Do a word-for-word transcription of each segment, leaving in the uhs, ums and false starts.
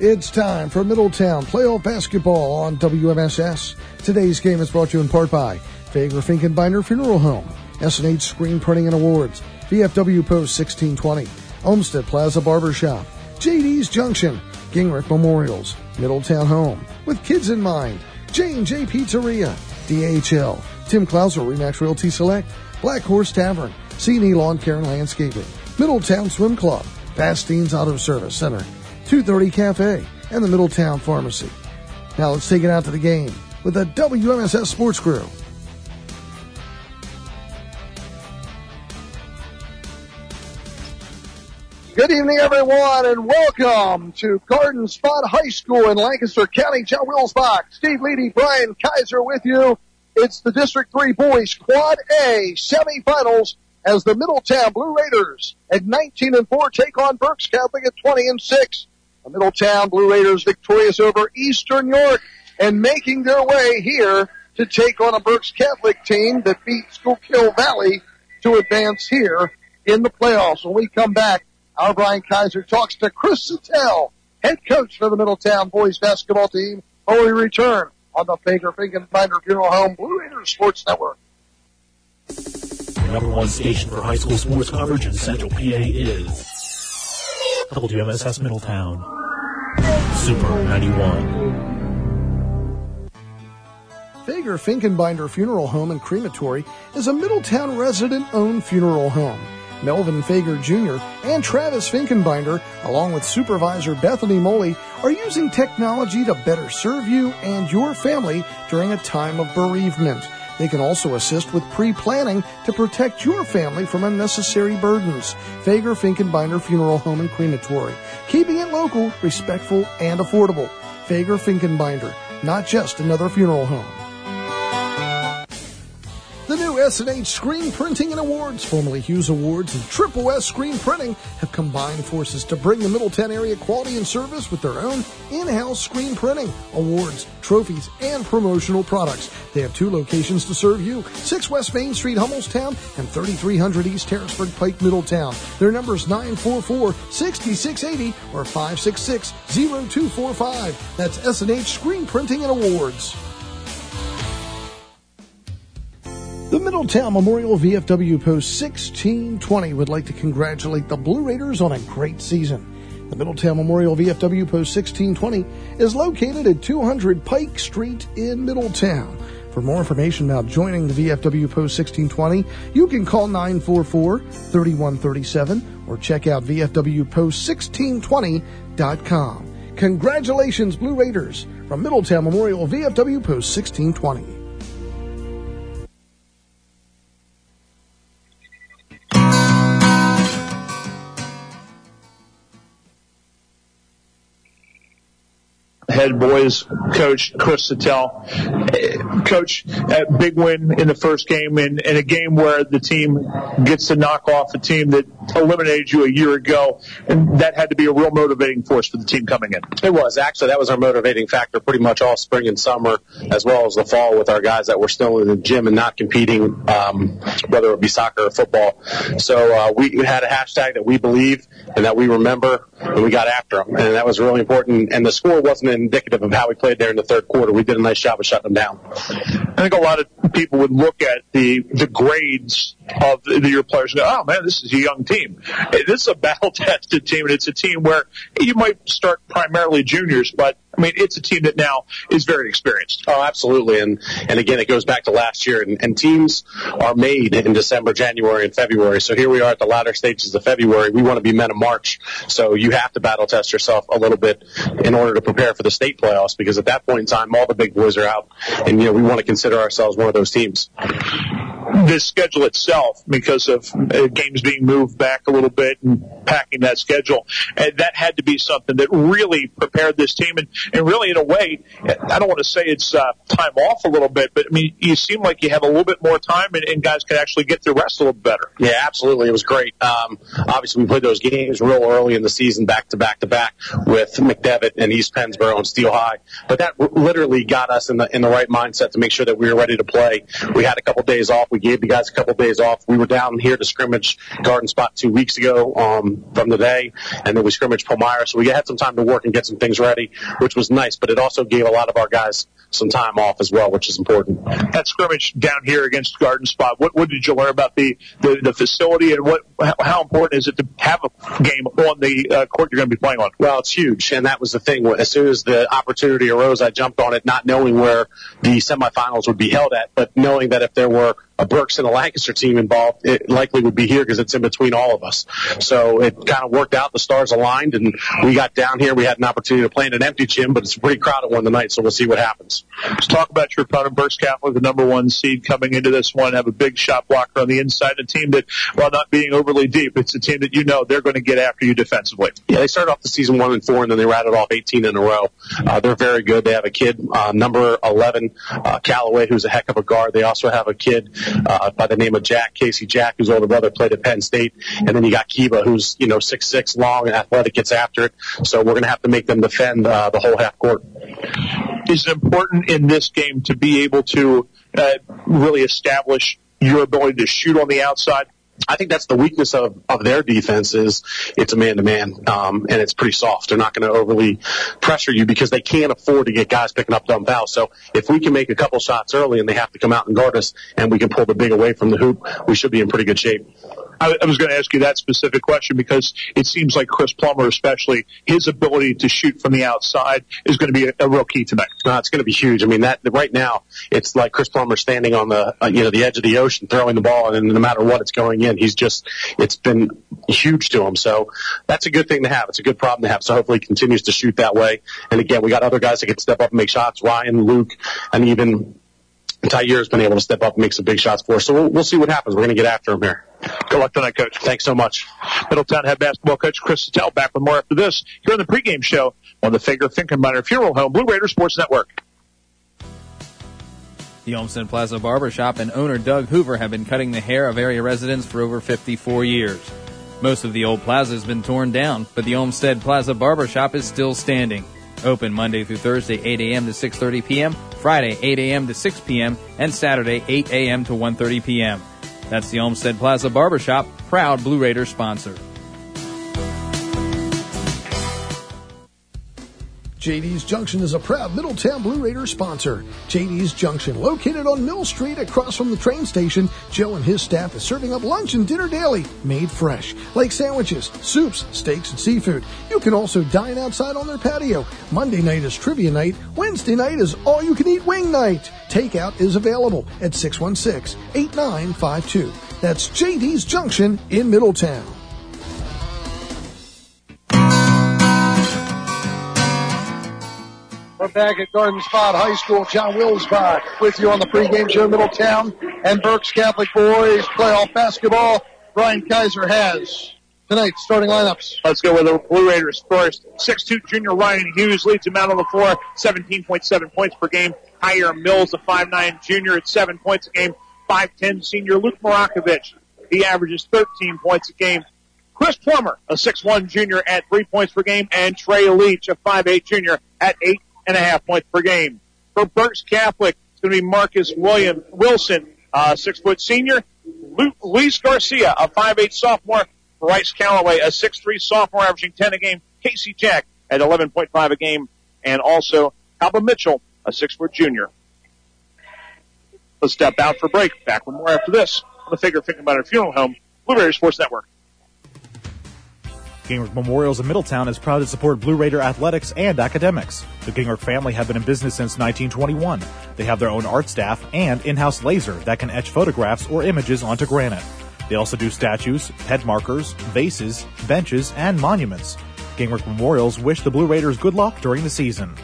It's time for Middletown Playoff Basketball on W M S S. Today's game is brought to you in part by Fager Finkenbinder Funeral Home, S and H Screen Printing and Awards, V F W Post sixteen twenty, Olmsted Plaza Barbershop, J D's Junction, Gingrich Memorials, Middletown Home, with kids in mind, J and J Pizzeria, D H L, Tim Klauser Remax Realty Select, Black Horse Tavern, C and E Lawn Care and Landscaping, Middletown Swim Club, Bastine's Auto Service Center, two thirty Cafe, and the Middletown Pharmacy. Now let's take it out to the game with the W M S S Sports Crew. Good evening, everyone, and welcome to Garden Spot High School in Lancaster County. John Wilsbach, Steve Leedy, Brian Kaiser with you. It's the District three Boys Quad A semifinals as the Middletown Blue Raiders at nineteen and four take on Berks Catholic at twenty and six. The Middletown Blue Raiders victorious over Eastern York and making their way here to take on a Berks Catholic team that beat Schuylkill Valley to advance here in the playoffs. When we come back, our Brian Kaiser talks to Chris Sattel, head coach for the Middletown boys basketball team, when we return on the Fager Finkenbinder Funeral Home Blue Raiders Sports Network. The number one station for high school sports coverage in Central P A is W M S S Middletown. Super ninety-one. Fager Finkenbinder Funeral Home and Crematory is a Middletown resident-owned funeral home. Melvin Fager Junior and Travis Finkenbinder, along with supervisor Bethany Moley, are using technology to better serve you and your family during a time of bereavement. They can also assist with pre-planning to protect your family from unnecessary burdens. Fager Finkenbinder Funeral Home and Crematory, keeping it local, respectful, and affordable. Fager Finkenbinder, not just another funeral home. The new S and H Screen Printing and Awards, formerly Hughes Awards and Triple S Screen Printing, have combined forces to bring the Middletown area quality and service with their own in-house screen printing, awards, trophies, and promotional products. They have two locations to serve you, six West Main Street, Hummelstown, and thirty-three hundred East Harrisburg Pike, Middletown. Their number is nine four four, six six eight zero or five six six, zero two four five. That's S and H Screen Printing and Awards. The Middletown Memorial V F W Post sixteen twenty would like to congratulate the Blue Raiders on a great season. The Middletown Memorial V F W Post sixteen twenty is located at two hundred Pike Street in Middletown. For more information about joining the V F W Post sixteen twenty, you can call nine four four, three one three seven or check out V F W post sixteen twenty dot com. Congratulations, Blue Raiders, from Middletown Memorial V F W Post sixteen twenty. Head boys coach Chris Sattel. Coach, a big win in the first game, and in a game where the team gets to knock off a team that eliminated you a year ago, and that had to be a real motivating force for the team coming in. It was. Actually, that was our motivating factor pretty much all spring and summer, as well as the fall, with our guys that were still in the gym and not competing, um, whether it be soccer or football. So uh, we had a hashtag that we believe and that we remember, and we got after them, and that was really important. And the score wasn't indicative of how we played there in the third quarter. We did a nice job of shutting them down. I think a lot of people would look at the the grades of the, the, your players and go, oh, man, this is a young team. This is a battle-tested team, and it's a team where you might start primarily juniors, but I mean, it's a team that now is very experienced. Oh, absolutely. And, and again, it goes back to last year. And, and teams are made in December, January, and February. So here we are at the latter stages of February. We want to be men of March. So you have to battle test yourself a little bit in order to prepare for the state playoffs, because at that point in time, all the big boys are out. And, you know, we want to consider ourselves one of those teams. The schedule itself, because of uh, games being moved back a little bit and packing that schedule, and that had to be something that really prepared this team. And, and really, in a way, I don't want to say it's uh, time off a little bit, but I mean, you seem like you have a little bit more time, and, and guys can actually get their rest a little better. Yeah, absolutely. It was great. Um, obviously, we played those games real early in the season, back to back to back, with McDevitt and East Pennsboro and Steel High. But that literally got us in the in the right mindset to make sure that we were ready to play. We had a couple days off. We gave the guys a couple days off. We were down here to scrimmage Garden Spot two weeks ago um, from today, and then we scrimmaged Palmyra. So we had some time to work and get some things ready, which was nice. But it also gave a lot of our guys some time off as well, which is important. That scrimmage down here against Garden Spot, what, what did you learn about the, the, the facility, and what how important is it to have a game on the uh, court you're going to be playing on? Well, it's huge, and that was the thing. As soon as the opportunity arose, I jumped on it, not knowing where the semifinals would be held at, but knowing that if there were a Berks and a Lancaster team involved, it likely would be here because it's in between all of us. So it kind of worked out. The stars aligned, and we got down here. We had an opportunity to play in an empty gym, but it's a pretty crowded one tonight, so we'll see what happens. Let's talk about your opponent, Berks Catholic, the number one seed coming into this one, have a big shot blocker on the inside, a team that, while not being overly deep, it's a team that you know they're going to get after you defensively. Yeah, they started off the season one and four, and then they rattled off eighteen in a row. Uh, they're very good. They have a kid, uh, number eleven, uh, Callaway, who's a heck of a guard. They also have a kid uh, by the name of Jack, Casey Jack, whose older brother played at Penn State. And then you got Kiva, who's, you know, six six, long and athletic, gets after it. So we're going to have to make them defend uh, the whole half court. Is it important in this game to be able to uh, really establish your ability to shoot on the outside? I think that's the weakness of, of their defense is it's a man-to-man, um, and it's pretty soft. They're not going to overly pressure you because they can't afford to get guys picking up dumb fouls. So if we can make a couple shots early and they have to come out and guard us and we can pull the big away from the hoop, we should be in pretty good shape. I, I was going to ask you that specific question because it seems like Chris Plummer, especially, his ability to shoot from the outside is going to be a, a real key tonight. No, it's going to be huge. I mean, that right now, it's like Chris Plummer standing on the, uh, you know, the edge of the ocean, throwing the ball, and no matter what, it's going in. He's just, it's been huge to him. So that's a good thing to have. It's a good problem to have. So hopefully he continues to shoot that way. And again, we got other guys that can step up and make shots. Ryan, Luke, and even Tyre's been able to step up and make some big shots for us. So we'll, we'll see what happens. We're going to get after him here. Good luck tonight, Coach. Thanks so much. Middletown head basketball coach Chris Sattel back with more after this here on the pregame show on the Fager Finkenbeiner Funeral Home Blue Raider Sports Network. The Olmsted Plaza Barbershop and owner Doug Hoover have been cutting the hair of area residents for over fifty-four years. Most of the old plaza has been torn down, but the Olmsted Plaza Barbershop is still standing. Open Monday through Thursday, eight a.m. to six thirty p.m., Friday, eight a.m. to six p.m., and Saturday, eight a.m. to one thirty p.m. That's the Olmsted Plaza Barbershop, proud Blue Raider sponsor. J D's Junction is a proud Middletown Blue Raider sponsor. J D's Junction, located on Mill Street across from the train station, Joe and his staff is serving up lunch and dinner daily, made fresh, like sandwiches, soups, steaks, and seafood. You can also dine outside on their patio. Monday night is trivia night. Wednesday night is all-you-can-eat wing night. Takeout is available at six one six, eight nine five two. That's J D's Junction in Middletown. We're back at Garden Spot High School. John Wilsbach with you on the pregame show. Middletown and Berks Catholic boys playoff basketball. Brian Kaiser has tonight's starting lineups. Let's go with the Blue Raiders first. six two junior Ryan Hughes leads him out on the floor, seventeen point seven points per game. Hiram Mills, a five nine junior at seven points a game. five ten senior Luke Morakovich. He averages thirteen points a game. Chris Plummer, a six one junior at three points per game. And Trey Leach, a five eight junior at eight and a half points per game. For Berks Catholic, it's going to be Marcus William Wilson, uh, six foot senior. Luke, Luis Garcia, a five eight sophomore. Bryce Callaway, a six three sophomore, averaging ten a game. Casey Jack at eleven point five a game. And also Alba Mitchell, a six foot junior. Let's step out for break. Back with more after this on the Fager Finkenbeiner Funeral Home, Blue Raider Sports Network. Gingrich Memorials in Middletown is proud to support Blue Raider athletics and academics. The Gingrich family have been in business since nineteen twenty-one. They have their own art staff and in-house laser that can etch photographs or images onto granite. They also do statues, pet markers, vases, benches, and monuments. Gingrich Memorials wish the Blue Raiders good luck during the season.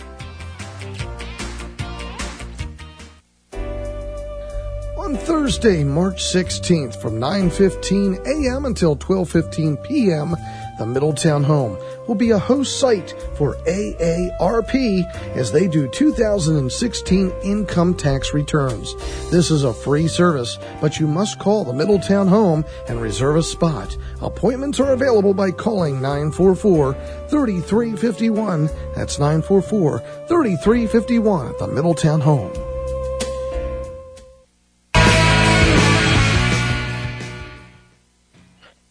On Thursday, March sixteenth, from nine fifteen a.m. until twelve fifteen p.m., the Middletown Home will be a host site for A A R P as they do two thousand sixteen income tax returns. This is a free service, but you must call the Middletown Home and reserve a spot. Appointments are available by calling nine four four, three three five one. That's nine four four, three three five one at the Middletown Home.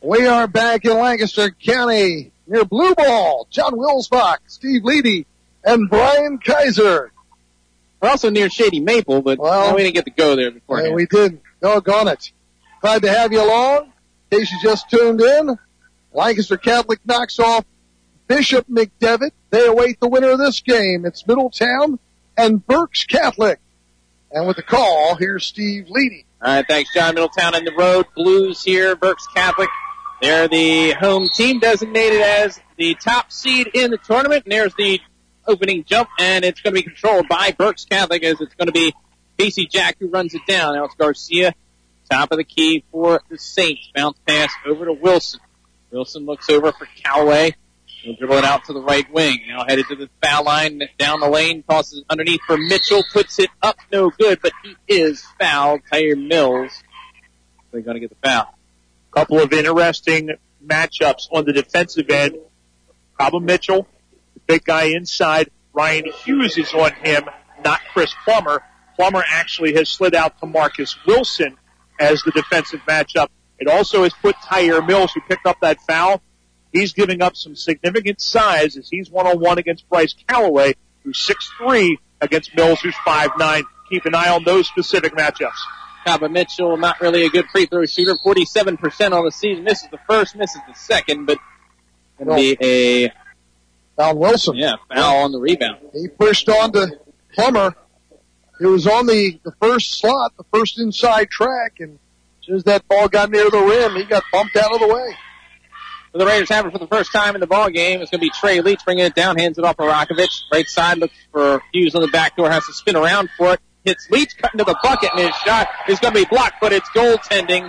We are back in Lancaster County near Blue Ball. John Wilsbach, Steve Leedy, and Brian Kaiser. We're also near Shady Maple, but well, no, we didn't get to go there before. Yeah, we didn't. Doggone it. Glad to have you along. In case you just tuned in, Lancaster Catholic knocks off Bishop McDevitt. They await the winner of this game. It's Middletown and Berks Catholic. And with the call, here's Steve Leedy. All right, thanks, John. Middletown in the road. Blues here, Berks Catholic. They're the home team designated as the top seed in the tournament. And there's the opening jump, and it's going to be controlled by Berks Catholic as it's going to be Casey Jack who runs it down. Now it's Garcia, top of the key for the Saints. Bounce pass over to Wilson. Wilson looks over for Callaway. He'll dribble it out to the right wing. Now headed to the foul line, down the lane, tosses it underneath for Mitchell, puts it up, no good, but he is fouled. Tyre Mills, they're going to get the foul. Couple of interesting matchups on the defensive end. Cabo Mitchell, the big guy inside. Ryan Hughes is on him, not Chris Plummer. Plummer actually has slid out to Marcus Wilson as the defensive matchup. It also has put Tyre Mills, who picked up that foul. He's giving up some significant size as he's one-on-one against Bryce Callaway, who's six three, against Mills, who's five nine. Keep an eye on those specific matchups. Cabo Mitchell, not really a good free throw shooter, forty-seven percent on the season. Misses the first, misses the second, but going to be a foul Wilson. Yeah, foul on the rebound. He pushed on to Plummer. He was on the, the first slot, the first inside track, and as soon as that ball got near the rim, he got bumped out of the way. So the Raiders have it for the first time in the ball game. It's going to be Trey Leach bringing it down, hands it off to Rakovic. Right side, looks for Hughes on the back door, has to spin around for it. Hits Leach, cut into the bucket, and his shot is going to be blocked, but it's goaltending.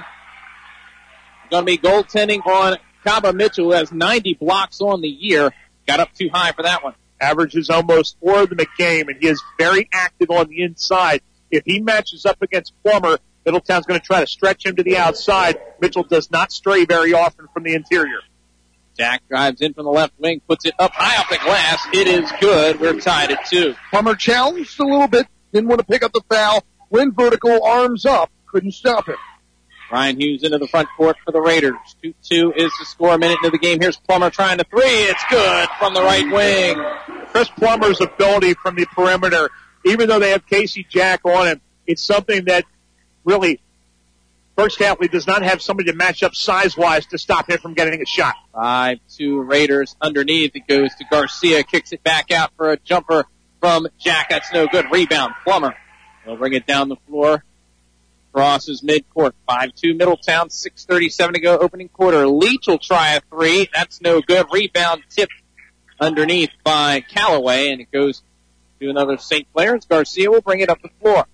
It's going to be goaltending on Cabo Mitchell, who has ninety blocks on the year. Got up too high for that one. Averages almost four of them a game, and he is very active on the inside. If he matches up against Plummer, Middletown's going to try to stretch him to the outside. Mitchell does not stray very often from the interior. Jack drives in from the left wing, puts it up high off the glass. It is good. We're tied at two. Plummer challenged a little bit, didn't want to pick up the foul. Went vertical, arms up, couldn't stop him. Ryan Hughes into the front court for the Raiders. two two is the score. A minute into the game. Here's Plummer trying to three. It's good from the right wing. Chris Plummer's ability from the perimeter, even though they have Casey Jack on him, it's something that really Berks Catholic does not have somebody to match up size-wise to stop him from getting a shot. five two Raiders underneath. It goes to Garcia. Kicks it back out for a jumper from Jack. That's no good. Rebound. Plummer. They'll bring it down the floor. Crosses midcourt. five two Middletown. six thirty-seven to go. Opening quarter. Leach will try a three. That's no good. Rebound tipped underneath by Callaway, and it goes to another Saint Clair's. Garcia will bring it up the floor.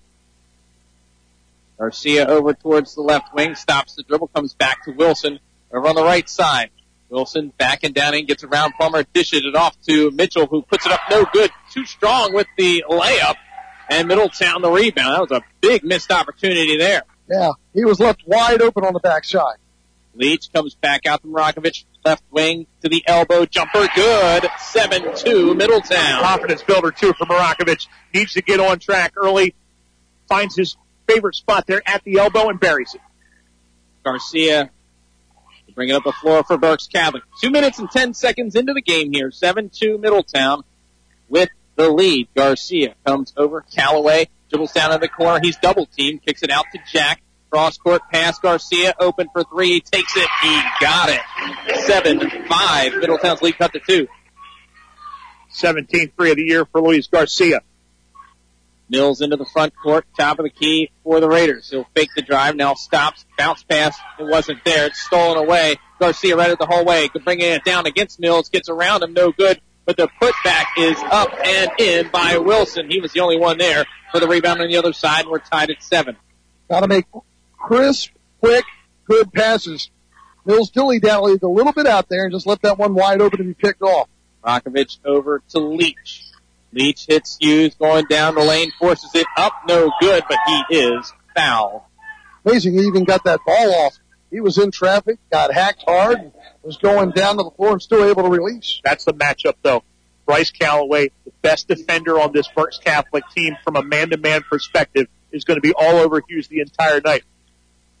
Garcia over towards the left wing, stops the dribble, comes back to Wilson over on the right side. Wilson backing down and gets around Plummer, dishes it off to Mitchell, who puts it up no good. Too strong with the layup, and Middletown the rebound. That was a big missed opportunity there. Yeah, he was left wide open on the backside. Leach comes back out from Rakovic, left wing to the elbow, jumper good, seven two Middletown. Confidence builder too for Rakovic. Needs to get on track early, finds his favorite spot there at the elbow and buries it. Garcia to bring it up the floor for Berks Catholic. Two minutes and ten seconds into the game here. seven two Middletown with the lead. Garcia comes over. Callaway dribbles down in the corner. He's double teamed. Kicks it out to Jack. Cross court pass. Garcia open for three. He takes it. He got it. seven five. Middletown's lead cut to two. seventeen three of the year for Luis Garcia. Mills into the front court, top of the key for the Raiders. He'll fake the drive, now stops, bounce pass, it wasn't there, it's stolen away. Garcia right at the whole way, bringing it down against Mills, gets around him, no good, but the putback is up and in by Wilson. He was the only one there for the rebound on the other side, and we're tied at seven. Gotta make crisp, quick, good passes. Mills dilly-dallied a little bit out there and just left that one wide open to be picked off. Rakovic over to Leach. Leach hits Hughes going down the lane, forces it up, no good, but he is fouled. Amazing, he even got that ball off. He was in traffic, got hacked hard, was going down to the floor and still able to release. That's the matchup, though. Bryce Callaway, the best defender on this Berks Catholic team from a man-to-man perspective, is going to be all over Hughes the entire night.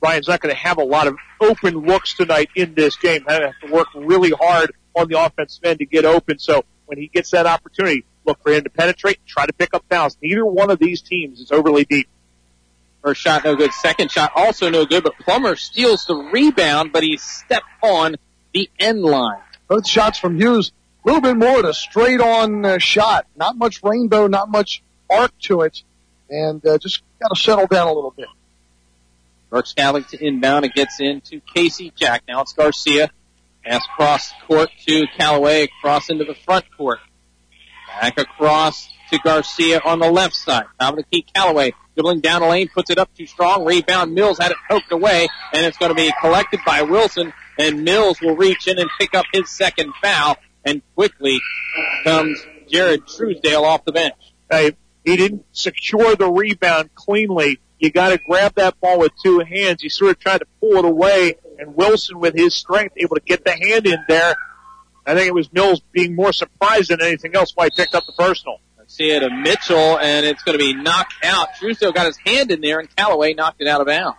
Brian's not going to have a lot of open looks tonight in this game. He'll have to work really hard on the offensive end to get open. So when he gets that opportunity, look for him to penetrate, try to pick up fouls. Neither one of these teams is overly deep. First shot, no good. Second shot, also no good, but Plummer steals the rebound, but he stepped on the end line. Both shots from Hughes, a little bit more of a straight-on uh, shot. Not much rainbow, not much arc to it, and uh, just got to settle down a little bit. Berks Catholic to inbound. It gets into Casey Jack. Now it's Garcia. Pass across court to Callaway, across into the front court. Back across to Garcia on the left side. Top of the key, Callaway dribbling down the lane, puts it up too strong. Rebound, Mills had it poked away, and it's going to be collected by Wilson, and Mills will reach in and pick up his second foul, and quickly comes Jared Truesdale off the bench. Hey, he didn't secure the rebound cleanly. You got to grab that ball with two hands. He sort of tried to pull it away, and Wilson, with his strength, able to get the hand in there. I think it was Mills being more surprised than anything else why he picked up the personal. See it to Mitchell, and it's going to be knocked out. Truesdale got his hand in there, and Callaway knocked it out of bounds.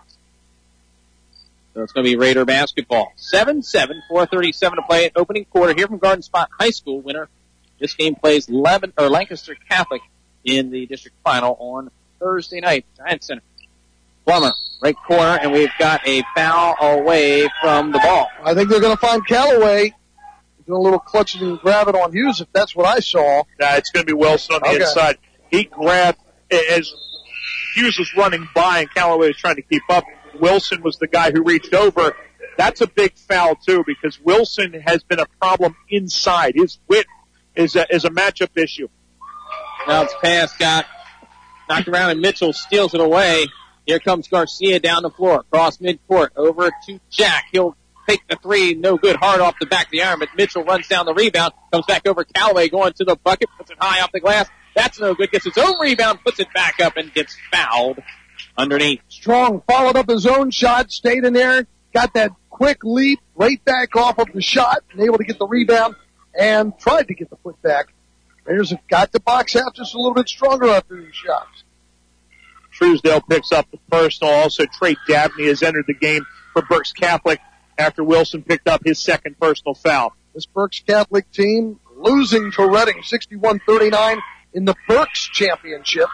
So it's going to be Raider basketball. seven seven, four thirty-seven to play, opening quarter here from Garden Spot High School. Winner. This game plays Lebanon, or Lancaster Catholic in the district final on Thursday night. Giant Center. Plummer, right corner, and we've got a foul away from the ball. I think they're going to find Callaway. Doing a little clutching and grabbing on Hughes, if that's what I saw. Nah, it's going to be Wilson on the okay. inside. He grabbed as Hughes was running by and Callaway was trying to keep up. Wilson was the guy who reached over. That's a big foul, too, because Wilson has been a problem inside. His width is a, is a matchup issue. Now it's pass got knocked around, and Mitchell steals it away. Here comes Garcia down the floor, cross midcourt, over to Jack. He'll take the three, no good, hard off the back of the iron, but Mitchell runs down the rebound, comes back over Callaway, going to the bucket, puts it high off the glass. That's no good, gets his own rebound, puts it back up, and gets fouled underneath. Strong followed up his own shot, stayed in there, got that quick leap right back off of the shot, and able to get the rebound, and tried to get the foot back. Raiders have got the box out just a little bit stronger after these shots. Truesdale picks up the personal. Also, Trey Dabney has entered the game for Berks Catholic after Wilson picked up his second personal foul. This Berks Catholic team losing to Reading sixty-one thirty-nine in the Berks Championship.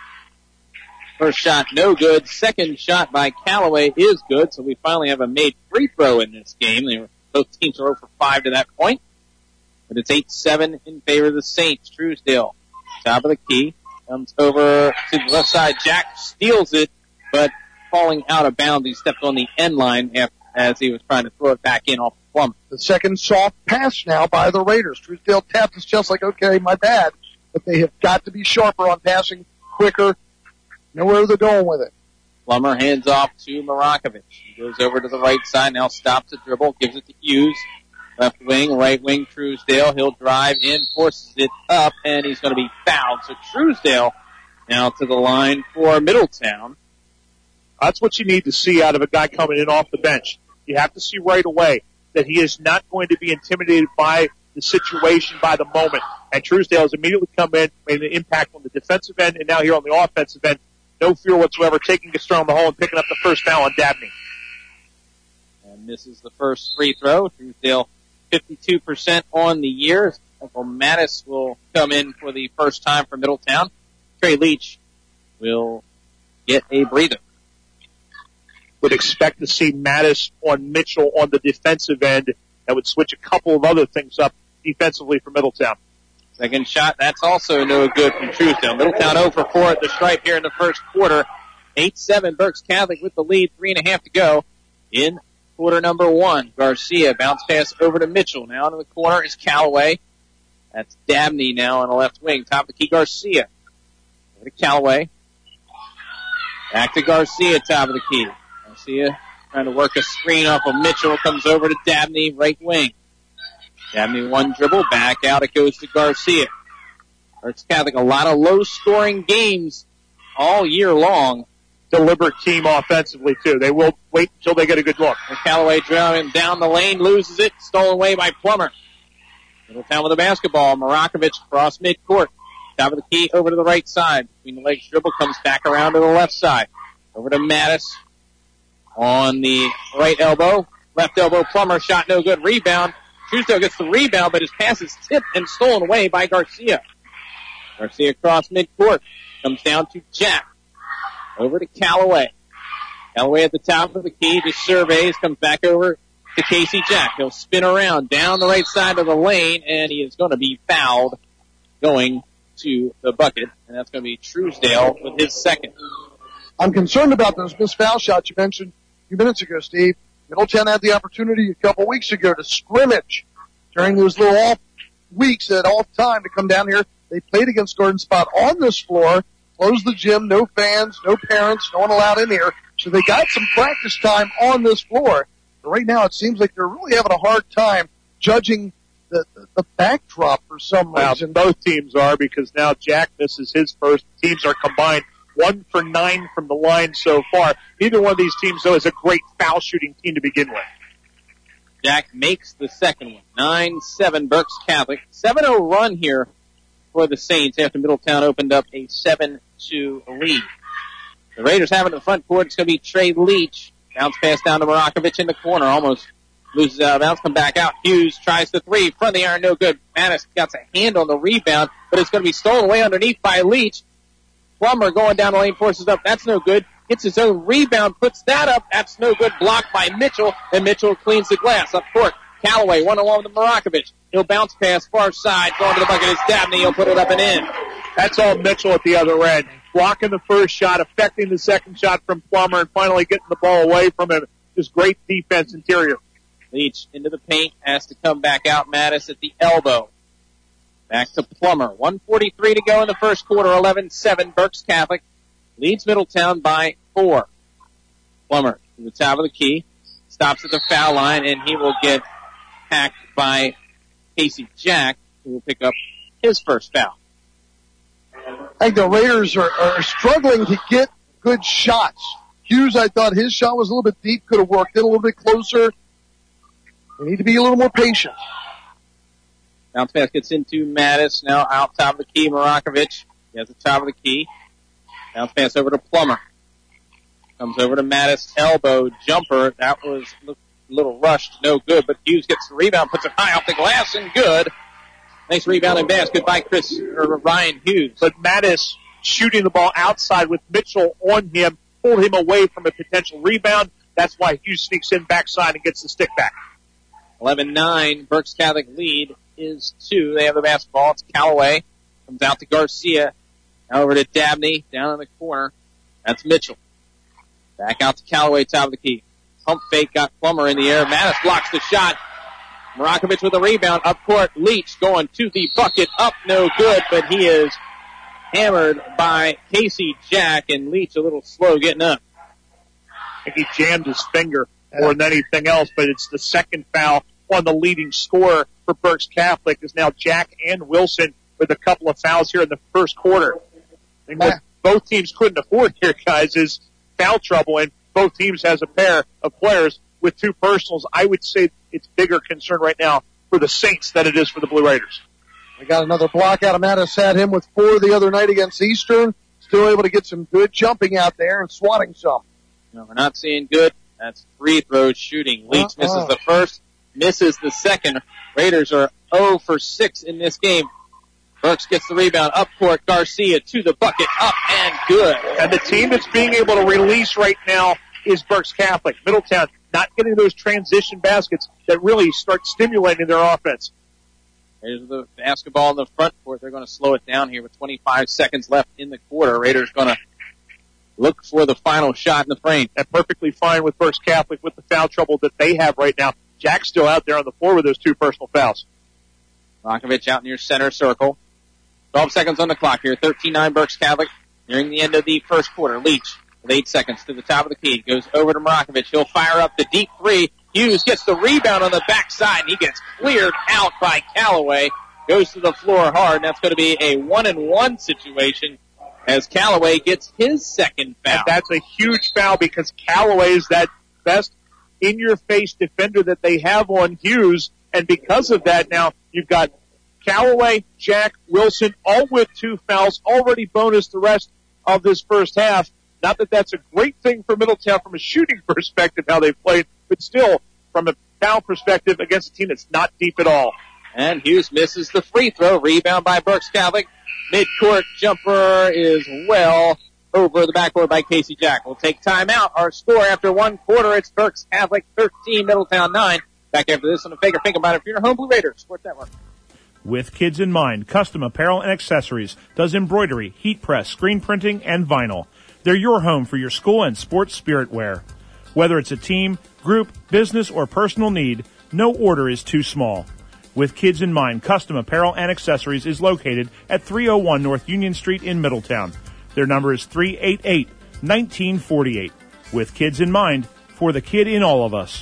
First shot, no good. Second shot by Callaway is good, so we finally have a made free throw in this game. They were, both teams are zero for five to that point. But it's eight seven in favor of the Saints. Truesdale, top of the key, comes over to the left side. Jack steals it, but falling out of bounds. He stepped on the end line after, as he was trying to throw it back in off the plumb. The second soft pass now by the Raiders. Truesdale tapped his chest like, okay, my bad. But they have got to be sharper on passing, quicker. Know where they're going with it. Plummer hands off to Marakovic. He goes over to the right side, now stops the dribble, gives it to Hughes. Left wing, right wing, Truesdale. He'll drive in, forces it up, and he's going to be fouled. So Truesdale now to the line for Middletown. That's what you need to see out of a guy coming in off the bench. You have to see right away that he is not going to be intimidated by the situation, by the moment. And Truesdale has immediately come in, made an impact on the defensive end, and now here on the offensive end. No fear whatsoever, taking a strong the hole and picking up the first foul on Dabney. And misses the first free throw. Truesdale fifty-two percent on the year. Michael Mattis will come in for the first time for Middletown. Trey Leach will get a breather. Would expect to see Mattis on Mitchell on the defensive end. That would switch a couple of other things up defensively for Middletown. Second shot, that's also no good from Truesdale. Middletown zero for four at the stripe here in the first quarter. eight seven, Berks Catholic with the lead, three and a half to go in quarter number one. Garcia, bounce pass over to Mitchell. Now in the corner is Callaway. That's Dabney now on the left wing. Top of the key, Garcia. Over to Callaway. Back to Garcia, top of the key. Garcia trying to work a screen off of Mitchell. Comes over to Dabney, right wing. Dabney one dribble, back out it goes to Garcia. Berks Catholic, a lot of low-scoring games all year long. Deliberate team offensively, too. They will wait until they get a good look. And Callaway driving down the lane, loses it, stolen away by Plummer. Middletown with the basketball. Marakovic across midcourt. Top of the key, over to the right side. Between the legs dribble, comes back around to the left side. Over to Mattis. on the right elbow. Left elbow, Plummer shot no good. Rebound. Truesdale gets the rebound, but his pass is tipped and stolen away by Garcia. Garcia across midcourt. Comes down to Jack. Over to Callaway. Callaway at the top of the key, just surveys, comes back over to Casey Jack. He'll spin around down the right side of the lane, and he is going to be fouled going to the bucket, and that's going to be Truesdale with his second. I'm concerned about those missed foul shots you mentioned a few minutes ago, Steve. Middletown had the opportunity a couple weeks ago to scrimmage during those little off weeks at off time to come down here. They played against Garden Spot on this floor, closed the gym, no fans, no parents, no one allowed in here. So they got some practice time on this floor. But right now it seems like they're really having a hard time judging the, the, the backdrop for some well, reason. Both teams are, because now Jack misses his first. Teams are combined one for nine from the line so far. Neither one of these teams, though, is a great foul shooting team to begin with. Jack makes the second one. nine seven Berks Catholic. seven oh run here for the Saints after Middletown opened up a seven two lead. The Raiders have it in the front court. It's going to be Trey Leach. Bounce pass down to Marakovic in the corner. Almost loses out of bounds. Come back out. Hughes tries the three. Front of the iron, no good. Mattis got a hand on the rebound, but it's going to be stolen away underneath by Leach. Plummer going down the lane, forces up. That's no good. Gets his own rebound, puts that up. That's no good. Blocked by Mitchell, and Mitchell cleans the glass. Up court, Callaway, one along with Marakovic. He'll bounce pass far side. Going to the bucket is Dabney. He'll put it up and in. That's all Mitchell at the other end. Blocking the first shot, affecting the second shot from Plummer, and finally getting the ball away from him. Just great defense interior. Leach into the paint, has to come back out. Mattis at the elbow. Back to Plummer. one forty-three to go in the first quarter. eleven seven Berks Catholic leads Middletown by four. Plummer to the top of the key. Stops at the foul line, and he will get hacked by Casey Jack, who will pick up his first foul. I think the Raiders are, are struggling to get good shots. Hughes, I thought his shot was a little bit deep, could have worked in a little bit closer. They need to be a little more patient. Bounce pass gets into Mattis. Now out top of the key, Marakovic. He has the top of the key. Bounce pass over to Plummer. Comes over to Mattis. Elbow jumper. That was a little rushed. No good, but Hughes gets the rebound, puts it high off the glass, and good. Nice rebounding basket by Chris, or Ryan Hughes. But Mattis shooting the ball outside with Mitchell on him, pulled him away from a potential rebound. That's why Hughes sneaks in backside and gets the stick back. eleven nine, Berks Catholic lead is two. They have the basketball. It's Callaway. Comes out to Garcia. Now over to Dabney, down in the corner. That's Mitchell. Back out to Callaway, top of the key. Pump fake, got Plummer in the air. Mattis blocks the shot. Marakovic with a rebound. Up court, Leach going to the bucket. Up, no good, but he is hammered by Casey Jack, and Leach a little slow getting up. I think he jammed his finger more than anything else, but it's the second foul on the leading scorer for Berks Catholic is now Jack and Wilson with a couple of fouls here in the first quarter. And what both teams couldn't afford here, guys, is foul trouble, and both teams has a pair of players with two personals. I would say it's bigger concern right now for the Saints than it is for the Blue Raiders. We got another block out of Mattis. Had him with four the other night against Eastern. Still able to get some good jumping out there and swatting some. No, we're not seeing good. That's free throw shooting. Leach uh-uh. misses the first, misses the second. Raiders are zero for six in this game. Berks gets the rebound up court. Garcia to the bucket, up and good. And the team that's being able to release right now is Berks Catholic. Middletown not getting those transition baskets that really start stimulating their offense. There's the basketball in the front court. They're going to slow it down here with twenty-five seconds left in the quarter. Raiders going to look for the final shot in the frame. And perfectly fine with Berks Catholic with the foul trouble that they have right now. Jack's still out there on the floor with those two personal fouls. Marakovic out near center circle. twelve seconds on the clock here. thirteen nine Berks Catholic nearing the end of the first quarter. Leach with eight seconds to the top of the key. Goes over to Marakovic. He'll fire up the deep three. Hughes gets the rebound on the backside, and he gets cleared out by Callaway. Goes to the floor hard, and that's going to be a one-and-one situation as Callaway gets his second foul. And that's a huge foul because Callaway is that best in-your-face defender that they have on Hughes, and because of that now you've got Callaway, Jack, Wilson, all with two fouls, already bonus the rest of this first half. Not that that's a great thing for Middletown from a shooting perspective, how they played, but still, from a foul perspective, against a team that's not deep at all. And Hughes misses the free throw. Rebound by Berks Catholic. Mid-court jumper is well over the backboard by Casey Jack. We'll take time out. Our score after one quarter, it's Berks Catholic thirteen, Middletown nine. Back after this on the Fager Finkenbeiner Funeral Home Blue Raiders Sports Network. With kids in mind, Custom Apparel and Accessories does embroidery, heat press, screen printing, and vinyl. They're your home for your school and sports spirit wear. Whether it's a team, group, business, or personal need, no order is too small. With kids in mind, Custom Apparel and Accessories is located at three oh one North Union Street in Middletown. Their number is three eight eight, one nine four eight. With kids in mind, for the kid in all of us.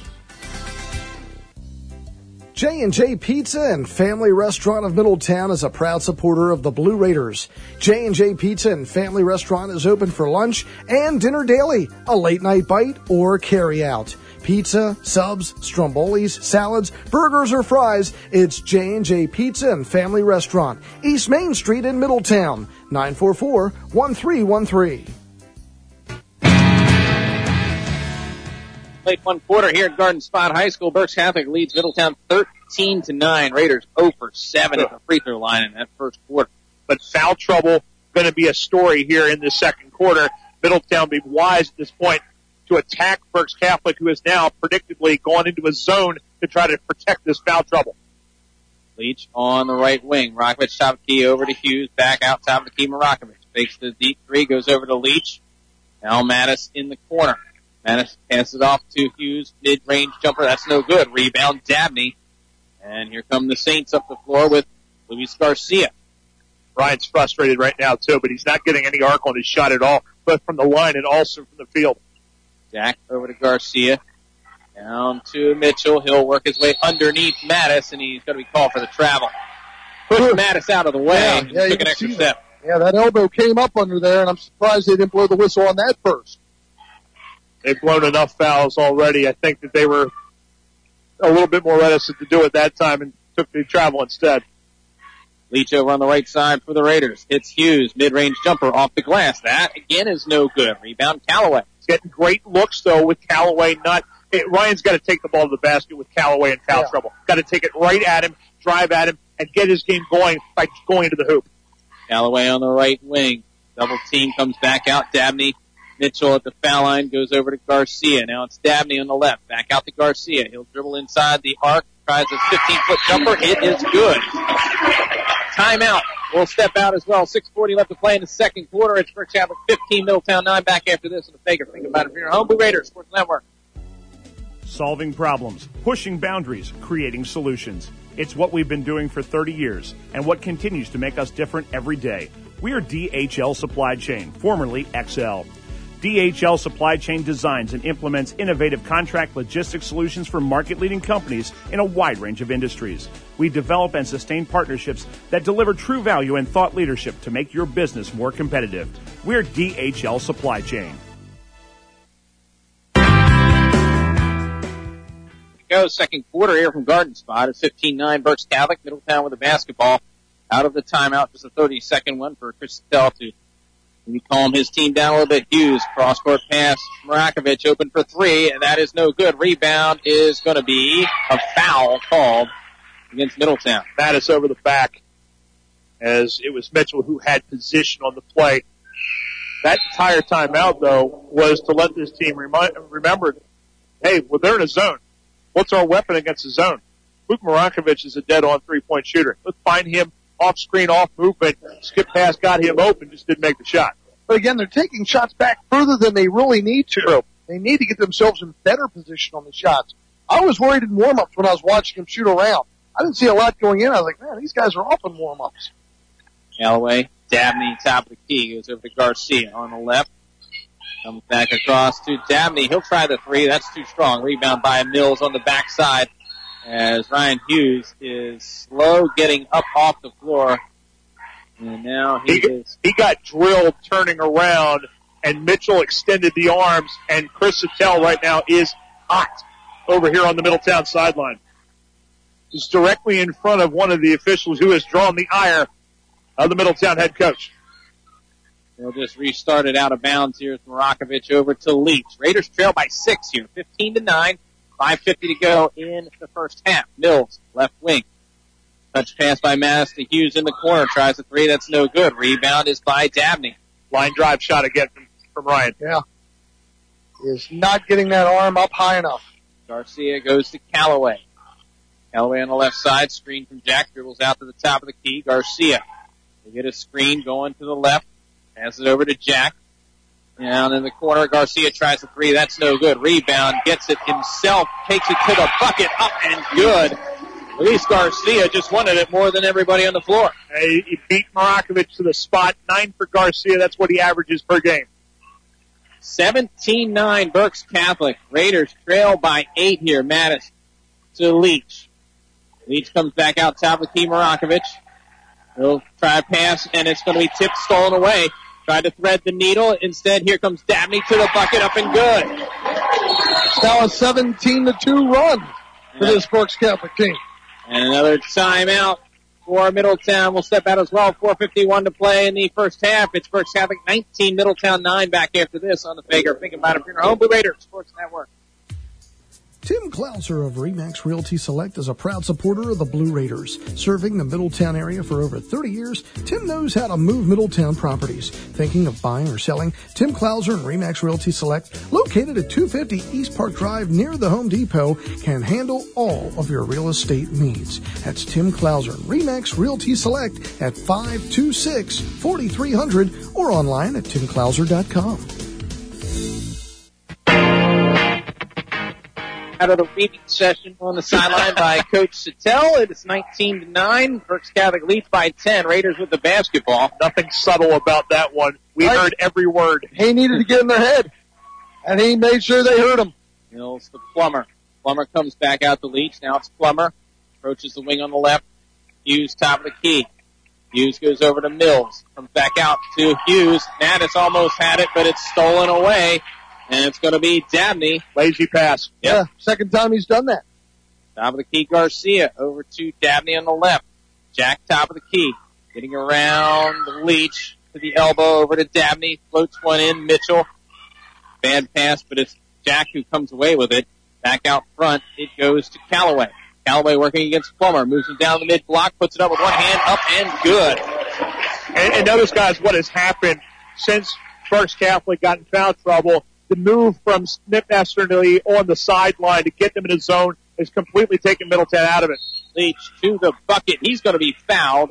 J and J Pizza and Family Restaurant of Middletown is a proud supporter of the Blue Raiders. J and J Pizza and Family Restaurant is open for lunch and dinner daily, a late night bite or carry out. Pizza, subs, strombolis, salads, burgers, or fries, it's J and J Pizza and Family Restaurant, East Main Street in Middletown, nine four four, one three one three. Played one quarter here at Garden Spot High School. Berks Catholic leads Middletown thirteen to nine. Raiders zero for seven at the free throw line in that first quarter. But foul trouble going to be a story here in the second quarter. Middletown be wise at this point to attack Berks Catholic, who has now predictably gone into a zone to try to protect this foul trouble. Leach on the right wing. Marakovich top key over to Hughes. Back out top of the key. Marakovich fakes the deep three. Goes over to Leach. Now Mattis in the corner. Mattis passes it off to Hughes. Mid-range jumper. That's no good. Rebound Dabney. And here come the Saints up the floor with Luis Garcia. Ryan's frustrated right now, too, but he's not getting any arc on his shot at all, both from the line and also from the field. Jack over to Garcia. Down to Mitchell. He'll work his way underneath Mattis, and he's going to be called for the travel. Push Mattis out of the way. Yeah, and yeah, took an extra step. That. Yeah, that elbow came up under there, and I'm surprised they didn't blow the whistle on that first. They've blown enough fouls already. I think that they were a little bit more reticent to do it that time and took the travel instead. Leach over on the right side for the Raiders. Hits Hughes. Mid-range jumper off the glass. That, again, is no good. Rebound Callaway. Getting great looks, though, with Callaway. Not it, Ryan's got to take the ball to the basket with Callaway in foul yeah. trouble. Got to take it right at him, drive at him, and get his game going by going into the hoop. Callaway on the right wing. Double team comes back out. Dabney. Mitchell at the foul line goes over to Garcia. Now it's Dabney on the left. Back out to Garcia. He'll dribble inside the arc. Tries a fifteen-foot jumper. It is good. Timeout. We'll step out as well. six forty left to play in the second quarter. It's Berks Catholic fifteen, Middletown nine. Back after this on the Fager Finkenbeiner Funeral Home Blue Raiders Sports Network. Solving problems, pushing boundaries, creating solutions. It's what we've been doing for thirty years and what continues to make us different every day. We are D H L Supply Chain, formerly X L. D H L Supply Chain designs and implements innovative contract logistics solutions for market-leading companies in a wide range of industries. We develop and sustain partnerships that deliver true value and thought leadership to make your business more competitive. We're D H L Supply Chain. Go second quarter here from Garden Spot. It's fifteen nine Berks Catholic. Middletown with the basketball out of the timeout. Just a thirty-second one for Chris Tell to maybe calm his team down a little bit. Hughes, cross-court pass. Marakovich open for three, and that is no good. Rebound is going to be a foul called against Middletown. That is over the back, as it was Mitchell who had position on the play. That entire timeout, though, was to let this team remind, remember, hey, well, they're in a zone. What's our weapon against the zone? Luke Marakovich is a dead-on three-point shooter. Let's find him off-screen, off-movement, skip pass, got him open, just didn't make the shot. But again, they're taking shots back further than they really need to. True. They need to get themselves in better position on the shots. I was worried in warm-ups when I was watching them shoot around. I didn't see a lot going in. I was like, man, these guys are off in warm-ups. Callaway, Dabney, top of the key, goes over to Garcia on the left. Comes back across to Dabney. He'll try the three. That's too strong. Rebound by Mills on the backside as Ryan Hughes is slow getting up off the floor. And now he, he is... He got drilled turning around, and Mitchell extended the arms, and Chris Sattel right now is hot over here on the Middletown sideline. He's directly in front of one of the officials who has drawn the ire of the Middletown head coach. They'll just restart it out of bounds. Here's Marakovich over to Leach. Raiders trail by six here, fifteen to nine. five fifty to go in the first half. Mills, left wing. Touch pass by Mattis to Hughes in the corner. Tries a three. That's no good. Rebound is by Dabney. Line drive shot again from, from Ryan. Yeah. Is not getting that arm up high enough. Garcia goes to Callaway. Callaway on the left side. Screen from Jack. Dribbles out to the top of the key. Garcia. They get a screen going to the left. Passes it over to Jack. Down in the corner. Garcia tries a three. That's no good. Rebound. Gets it himself. Takes it to the bucket. Up and good. Luis Garcia just wanted it more than everybody on the floor. Hey, he beat Marakovich to the spot. Nine for Garcia. That's what he averages per game. seventeen nine Berks Catholic. Raiders trail by eight here. Mattis to Leach. Leach comes back out top of key. Marakovich. He'll try a pass, and it's going to be tipped, stolen away. Tried to thread the needle. Instead, here comes Dabney to the bucket, up and good. Now a seventeen to two run for this Berks Catholic team. And another timeout for Middletown. We'll step out as well. four fifty-one to play in the first half. It's Berks Catholic nineteen, Middletown nine. Back after this on the Fager Thinking About It for your home Blue Raiders Sports Network. Tim Klauser of Remax Realty Select is a proud supporter of the Blue Raiders. Serving the Middletown area for over thirty years, Tim knows how to move Middletown properties. Thinking of buying or selling? Tim Klauser and Remax Realty Select, located at two fifty East Park Drive near the Home Depot, can handle all of your real estate needs. That's Tim Klauser and Remax Realty Select at five two six, four three zero zero or online at tim klauser dot com. Out of the reading session on the sideline by Coach Sattel. It is nineteen to nine. Berks Catholic leads by ten. Raiders with the basketball. Nothing subtle about that one. We Right. heard every word. He needed to get in their head, and he made sure they heard him. Mills to Plummer. Plummer comes back out to Leach. Now it's Plummer. Approaches the wing on the left. Hughes top of the key. Hughes goes over to Mills. Comes back out to Hughes. Mattis almost had it, but it's stolen away. And it's going to be Dabney. Lazy pass. Yep. Yeah, second time he's done that. Top of the key, Garcia. Over to Dabney on the left. Jack top of the key. Getting around the Leach to the elbow over to Dabney. Floats one in. Mitchell. Bad pass, but it's Jack who comes away with it. Back out front. It goes to Callaway. Callaway working against Plummer. Moves him down the mid block. Puts it up with one hand. Up and good. And, and notice, guys, what has happened since Berks Catholic got in foul trouble. The move from Smith Esterly on the sideline to get them in a zone has completely taken Middletown out of it. Leach to the bucket. He's going to be fouled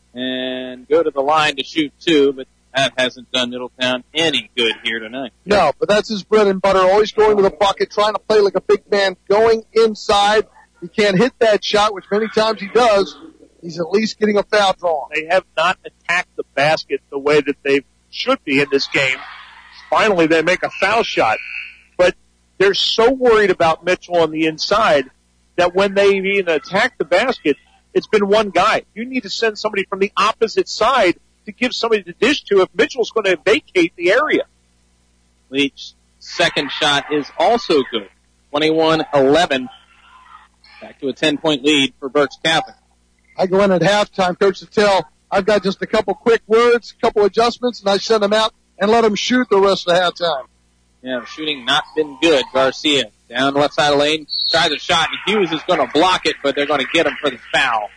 and go to the line to shoot two, but that hasn't done Middletown any good here tonight. No, but that's his bread and butter, always going to the bucket, trying to play like a big man, going inside. He can't hit that shot, which many times he does. He's at least getting a foul drawn. They have not attacked the basket the way that they should be in this game. Finally, they make a foul shot. But they're so worried about Mitchell on the inside that when they even attack the basket, it's been one guy. You need to send somebody from the opposite side to give somebody to dish to if Mitchell's going to vacate the area. Leach's second shot is also good. twenty-one eleven. Back to a ten-point lead for Berks Catholic. I go in at halftime, Coach Sattel, I've got just a couple quick words, a couple adjustments, and I send them out and let them shoot the rest of the halftime. Yeah, the shooting not been good. Garcia down the left side of the lane, tries a shot, and Hughes is going to block it, but they're going to get him for the foul.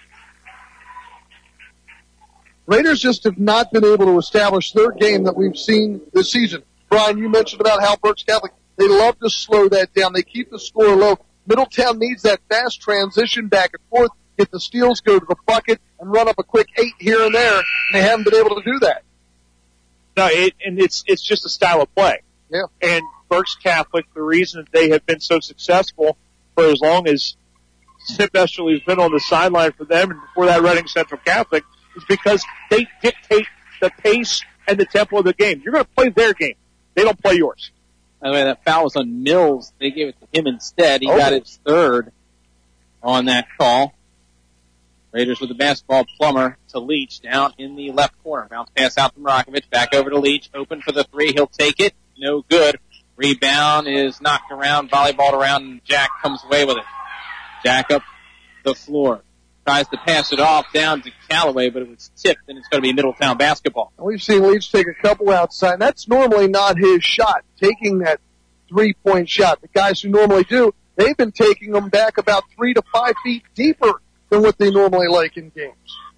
Raiders just have not been able to establish their game that we've seen this season. Brian, you mentioned about how Berks Catholic, they love to slow that down. They keep the score low. Middletown needs that fast transition back and forth, get the steals, go to the bucket, and run up a quick eight here and there, and they haven't been able to do that. No, it, and it's it's just a style of play. Yeah. And Berks Catholic, the reason that they have been so successful for as long as Smith Esterly has been on the sideline for them and before that Reading Central Catholic, is because they dictate the pace and the tempo of the game. You're going to play their game. They don't play yours. By the way, that foul was on Mills. They gave it to him instead. He Oh. got his third on that call. Raiders with the basketball. Plummer to Leach down in the left corner. Bounce pass out to Marakovich. Back over to Leach. Open for the three. He'll take it. No good. Rebound is knocked around, volleyballed around, and Jack comes away with it. Jack up the floor. Tries to pass it off down to Callaway, but it was tipped, and it's going to be Middletown basketball. We've seen Leach take a couple outside. That's normally not his shot, taking that three-point shot. The guys who normally do, they've been taking them back about three to five feet deeper than what they normally like in games.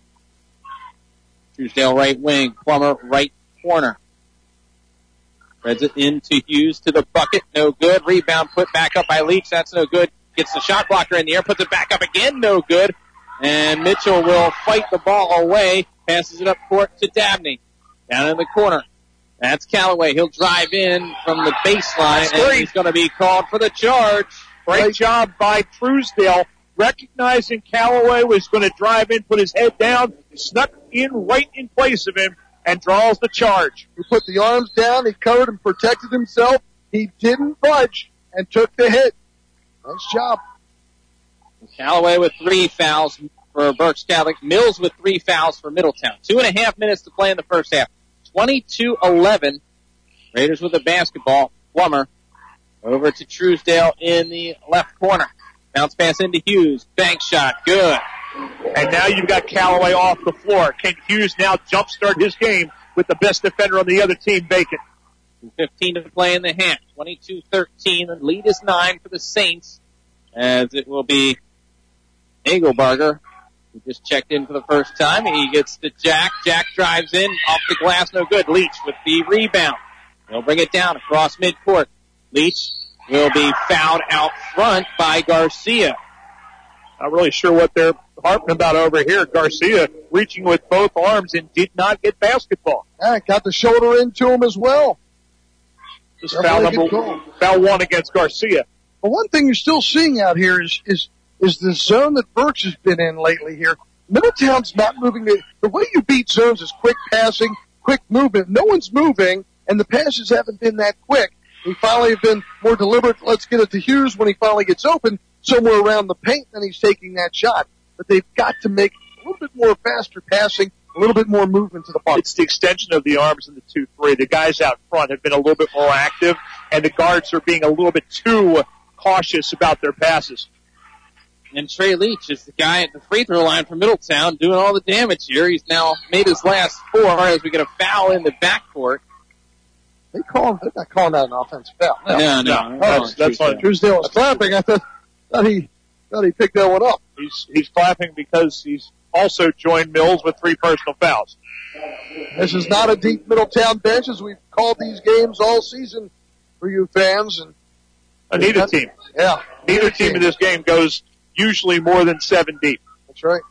Truesdale right wing, Plummer right corner. Spreads it into Hughes to the bucket. No good. Rebound put back up by Leach. That's no good. Gets the shot blocker in the air. Puts it back up again. No good. And Mitchell will fight the ball away. Passes it up court to Dabney. Down in the corner. That's Callaway. He'll drive in from the baseline. And he's going to be called for the charge. Great job by Truesdale. Recognizing Callaway was going to drive in, put his head down, snuck in right in place of him, and draws the charge. He put the arms down, he covered and protected himself. He didn't budge and took the hit. Nice job. Callaway with three fouls for Berks Catholic. Mills with three fouls for Middletown. Two and a half minutes to play in the first half. twenty-two eleven. Raiders with the basketball. Plummer over to Truesdale in the left corner. Bounce pass into Hughes. Bank shot. Good. And now you've got Callaway off the floor. Can Hughes now jumpstart his game with the best defender on the other team vacant? fifteen to play in the half. twenty-two thirteen. The lead is nine for the Saints, as it will be Hagelbarger, who just checked in for the first time. He gets to Jack. Jack drives in. Off the glass. No good. Leach with the rebound. He'll bring it down across midcourt. Leach will be fouled out front by Garcia. Not really sure what they're harping about over here. Garcia reaching with both arms and did not get basketball. Yeah, got the shoulder into him as well. Just foul number one, foul one against Garcia. But one thing you're still seeing out here is is is the zone that Berks has been in lately here. Middletown's not moving. The, the way you beat zones is quick passing, quick movement. No one's moving, and the passes haven't been that quick. He finally have been more deliberate. Let's get it to Hughes when he finally gets open somewhere around the paint, then he's taking that shot. But they've got to make a little bit more faster passing, a little bit more movement to the bucket. It's the extension of the arms in the two three. The guys out front have been a little bit more active, and the guards are being a little bit too cautious about their passes. And Trey Leach is the guy at the free throw line for Middletown doing all the damage here. He's now made his last four as we get a foul in the backcourt. They call him, they're not calling that an offensive foul. No, no. no. no. That's, that's fine. Truesdale was clapping. I thought, thought he, thought he picked that one up. He's, he's clapping because he's also joined Mills with three personal fouls. This is not a deep Middletown bench, as we've called these games all season for you fans. And uh, neither team. Yeah. Neither team in this game goes usually more than seven deep. That's right.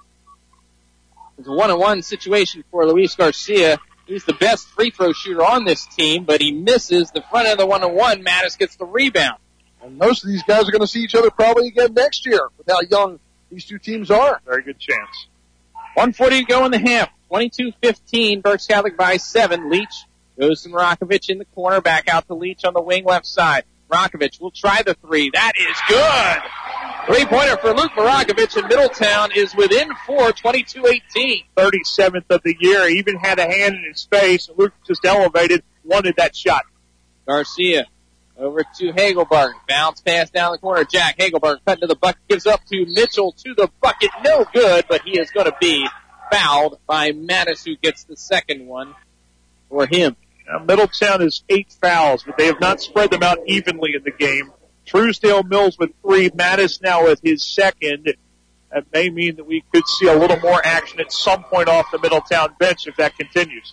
It's a one-on-one situation for Luis Garcia. He's the best free throw shooter on this team, but he misses the front of the one-on-one. Mattis gets the rebound. And most of these guys are going to see each other probably again next year with how young these two teams are. Very good chance. one forty to go in the half. twenty-two fifteen. Berks Catholic by seven. Leach goes to Marakovic in the corner. Back out to Leach on the wing left side. Marakovic will try the three. That is good. Three-pointer for Luke Marakovic, and Middletown is within four, twenty-two eighteen. thirty-seventh of the year. He even had a hand in his face. Luke just elevated, wanted that shot. Garcia over to Hagelberg. Bounce pass down the corner. Jack Hagelberg cutting to the bucket. Gives up to Mitchell to the bucket. No good, but he is going to be fouled by Mattis, who gets the second one for him. Now, Middletown has eight fouls, but they have not spread them out evenly in the game. Truesdale Mills with three. Mattis now with his second. That may mean that we could see a little more action at some point off the Middletown bench if that continues.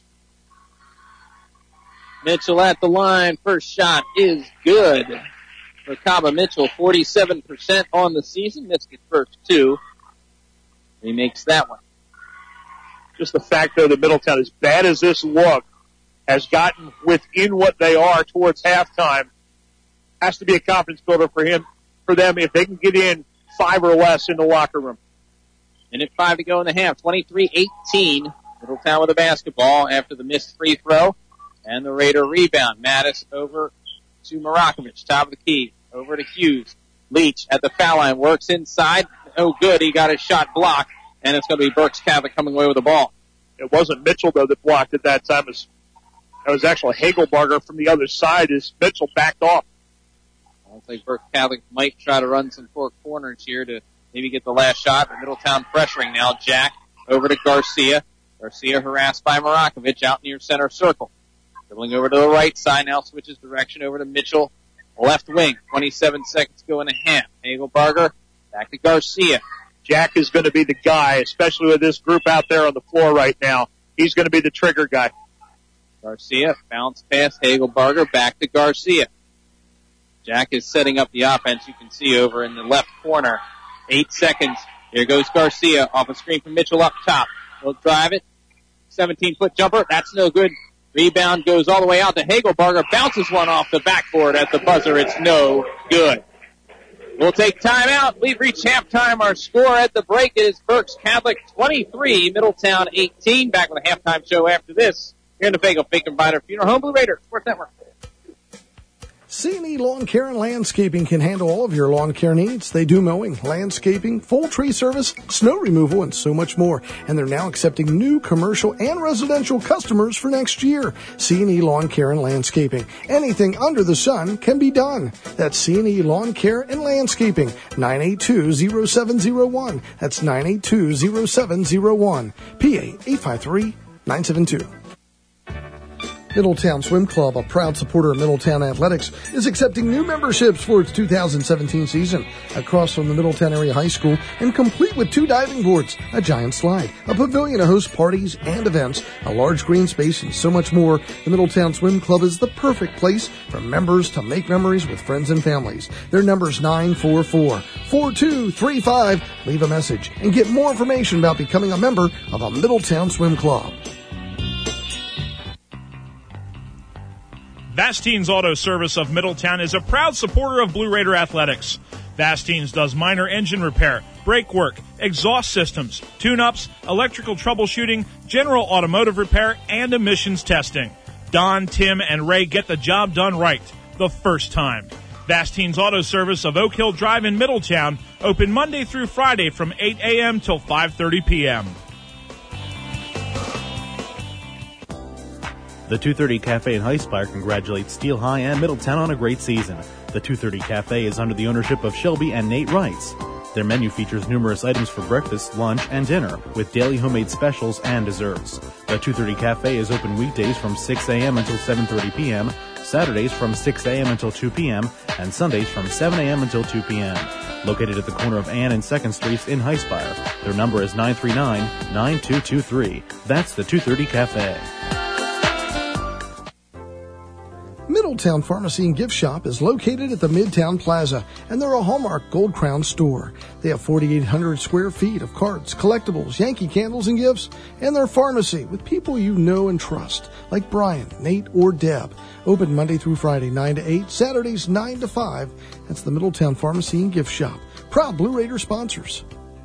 Mitchell at the line. First shot is good for Kaba Mitchell. forty-seven percent on the season. Missed his first two. He makes that one. Just the fact, though, that Middletown, as bad as this look, has gotten within what they are towards halftime, has to be a confidence builder for him, for them, if they can get in five or less in the locker room. Minute five to go in the half. twenty-three eighteen. Middletown with the basketball after the missed free throw and the Raider rebound. Mattis over to Marakovic, top of the key. Over to Hughes. Leach at the foul line, works inside. Oh, good. He got his shot blocked, and it's going to be Berks Catholic coming away with the ball. It wasn't Mitchell, though, that blocked at that time. It was, it was actually Hagelbarger from the other side as Mitchell backed off. I think Berks Catholic might try to run some four corners here to maybe get the last shot. But Middletown pressuring now. Jack over to Garcia. Garcia harassed by Marakovich out near center circle. Dribbling over to the right side, now switches direction over to Mitchell, left wing. twenty-seven seconds going to half. Hagelbarger back to Garcia. Jack is going to be the guy, especially with this group out there on the floor right now. He's going to be the trigger guy. Garcia, bounce pass, Hagelbarger, back to Garcia. Jack is setting up the offense, you can see over in the left corner. Eight seconds. Here goes Garcia off a screen from Mitchell up top. He'll drive it. seventeen-foot jumper. That's no good. Rebound goes all the way out to Hagelbarger. Bounces one off the backboard at the buzzer. It's no good. We'll take time out. We've reached halftime. Our score at the break is Berks Catholic twenty-three, Middletown eighteen. Back with a halftime show after this. Here in the Fagel Finkenbeiner Funeral Home, Blue Raider Sports Network. C and E Lawn Care and Landscaping can handle all of your lawn care needs. They do mowing, landscaping, full tree service, snow removal, and so much more. And they're now accepting new commercial and residential customers for next year. C and E Lawn Care and Landscaping. Anything under the sun can be done. That's C and E Lawn Care and Landscaping. nine eight two, zero seven zero one. That's nine eight two, zero seven zero one. P A eight five three, nine seven two. Middletown Swim Club, a proud supporter of Middletown Athletics, is accepting new memberships for its two thousand seventeen season. Across from the Middletown Area High School and complete with two diving boards, a giant slide, a pavilion to host parties and events, a large green space, and so much more, the Middletown Swim Club is the perfect place for members to make memories with friends and families. Their number is nine four four, four two three five. Leave a message and get more information about becoming a member of a Middletown Swim Club. Vastine's Auto Service of Middletown is a proud supporter of Blue Raider Athletics. Vastine's does minor engine repair, brake work, exhaust systems, tune-ups, electrical troubleshooting, general automotive repair, and emissions testing. Don, Tim, and Ray get the job done right the first time. Vastine's Auto Service of Oak Hill Drive in Middletown, open Monday through Friday from eight a.m. till five thirty p.m. The two thirty Cafe in Highspire congratulates Steel High and Middletown on a great season. The two thirty Cafe is under the ownership of Shelby and Nate Wrights. Their menu features numerous items for breakfast, lunch, and dinner, with daily homemade specials and desserts. The two thirty Cafe is open weekdays from six a.m. until seven thirty p.m., Saturdays from six a.m. until two p.m., and Sundays from seven a.m. until two p.m. Located at the corner of Ann and second Streets in Highspire. Their number is nine three nine, nine two two three. That's the two thirty Cafe. Middletown Pharmacy and Gift Shop is located at the Midtown Plaza, and they're a Hallmark Gold Crown store. They have forty-eight hundred square feet of cards, collectibles, Yankee candles, and gifts, and their pharmacy with people you know and trust, like Brian, Nate, or Deb. Open Monday through Friday, nine to eight, Saturdays, nine to five. That's the Middletown Pharmacy and Gift Shop. Proud Blue Raider sponsors.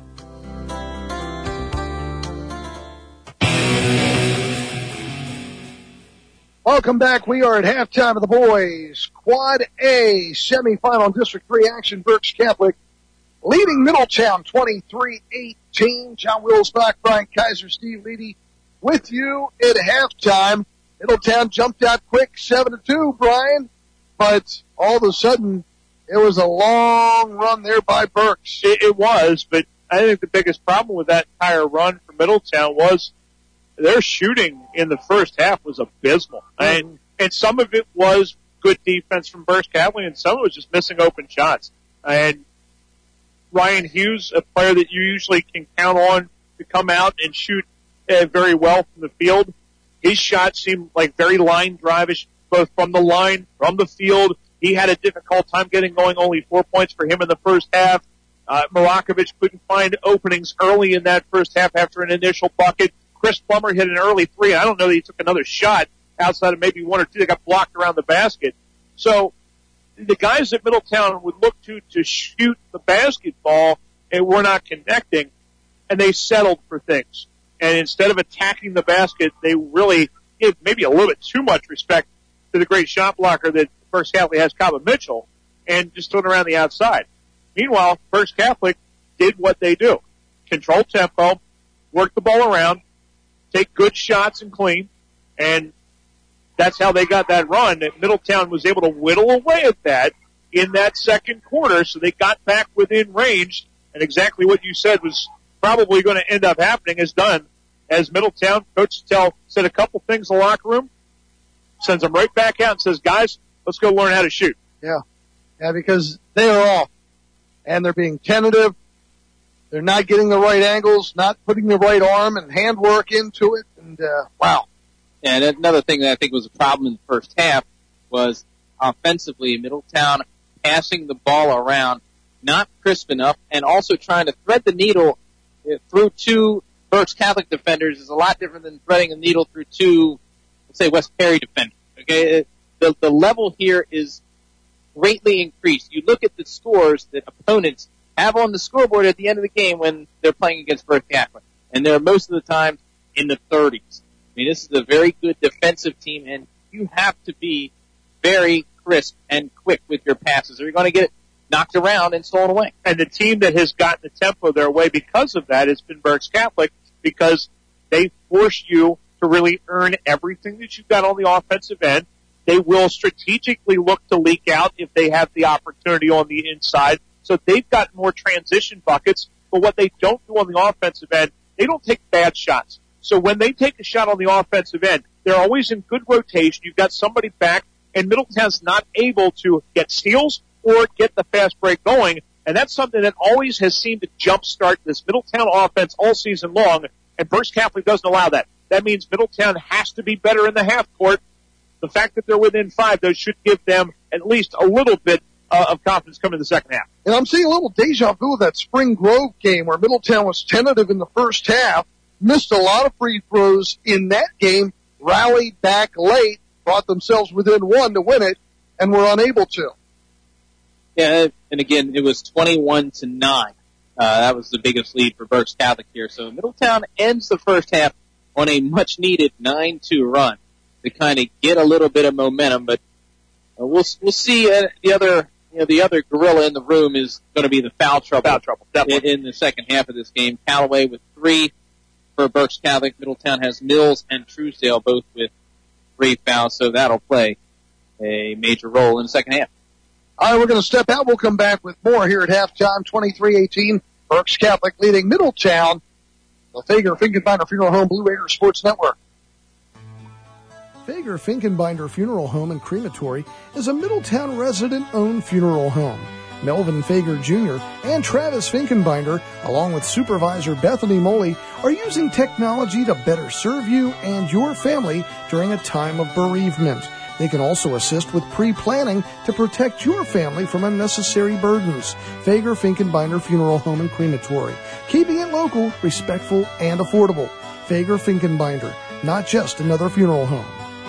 Welcome back. We are at halftime of the boys Quad A semifinal District three action. Berks Catholic leading Middletown twenty-three eighteen. John Wilsbach, Brian Kaiser, Steve Leedy with you at halftime. Middletown jumped out quick, seven to two, Brian, but all of a sudden it was a long run there by Berks. It, it was, but I think the biggest problem with that entire run for Middletown was their shooting in the first half was abysmal. Mm-hmm. And, and some of it was good defense from Berks Catholic, and some of it was just missing open shots. And Ryan Hughes, a player that you usually can count on to come out and shoot uh, very well from the field, his shots seemed like very line drive-ish, both from the line, from the field. He had a difficult time getting going, only four points for him in the first half. Uh, Marakovich couldn't find openings early in that first half after an initial bucket. Chris Plummer hit an early three. I don't know that he took another shot outside of maybe one or two that got blocked around the basket. So the guys at Middletown would look to to shoot the basketball and were not connecting, and they settled for things. And instead of attacking the basket, they really gave maybe a little bit too much respect to the great shot blocker that Berks Catholic has, Kaba Mitchell, and just stood around the outside. Meanwhile, Berks Catholic did what they do. Control tempo, work the ball around, take good shots and clean, and that's how they got that run. And Middletown was able to whittle away at that in that second quarter, so they got back within range And exactly what you said was probably going to end up happening is done. As Middletown, Coach Tell said a couple things in the locker room, sends them right back out and says, guys, let's go learn how to shoot. Yeah. Yeah, because they are off. And they're being tentative. They're not getting the right angles, not putting the right arm and handwork into it. And, uh, wow. And another thing that I think was a problem in the first half was offensively, Middletown passing the ball around, not crisp enough, and also trying to thread the needle through two Berks Catholic defenders is a lot different than threading a needle through two, let's say, West Perry defenders. Okay, the the level here is greatly increased. You look at the scores that opponents have on the scoreboard at the end of the game when they're playing against Berks Catholic, and they're most of the time in the thirties. I mean, this is a very good defensive team, and you have to be very crisp and quick with your passes, or you're going to get it knocked around and stolen away. And the team that has gotten the tempo their way because of that has been Berks Catholic, because they force you to really earn everything that you've got on the offensive end. They will strategically look to leak out if they have the opportunity on the inside. So they've got more transition buckets. But what they don't do on the offensive end, they don't take bad shots. So when they take a shot on the offensive end, they're always in good rotation. You've got somebody back, and Middletown's not able to get steals or get the fast break going. And that's something that always has seemed to jumpstart this Middletown offense all season long, and Berks Catholic doesn't allow that. That means Middletown has to be better in the half court. The fact that they're within five, those should give them at least a little bit uh, of confidence coming in the second half. And I'm seeing a little deja vu of that Spring Grove game where Middletown was tentative in the first half, missed a lot of free throws in that game, rallied back late, brought themselves within one to win it, and were unable to. Yeah, and again, it was twenty-one to nine. Uh, that was the biggest lead for Berks Catholic here. So Middletown ends the first half on a much-needed nine two run to kind of get a little bit of momentum. But uh, we'll we'll see. Uh, the other you know the other gorilla in the room is going to be the foul trouble. Foul trouble, definitely. In, in the second half of this game. Callaway with three for Berks Catholic. Middletown has Mills and Truesdale both with three fouls, so that'll play a major role in the second half. All right, we're going to step out. We'll come back with more here at halftime, twenty-three eighteen. Berks Catholic leading Middletown. The Fager Finkenbinder Funeral Home Blue Raider Sports Network. Fager Finkenbinder Funeral Home and Crematory is a Middletown resident-owned funeral home. Melvin Fager Junior and Travis Finkenbinder, along with supervisor Bethany Moley, are using technology to better serve you and your family during a time of bereavement. They can also assist with pre-planning to protect your family from unnecessary burdens. Fager Finkenbinder Funeral Home and Crematory, keeping it local, respectful, and affordable. Fager Finkenbinder, not just another funeral home.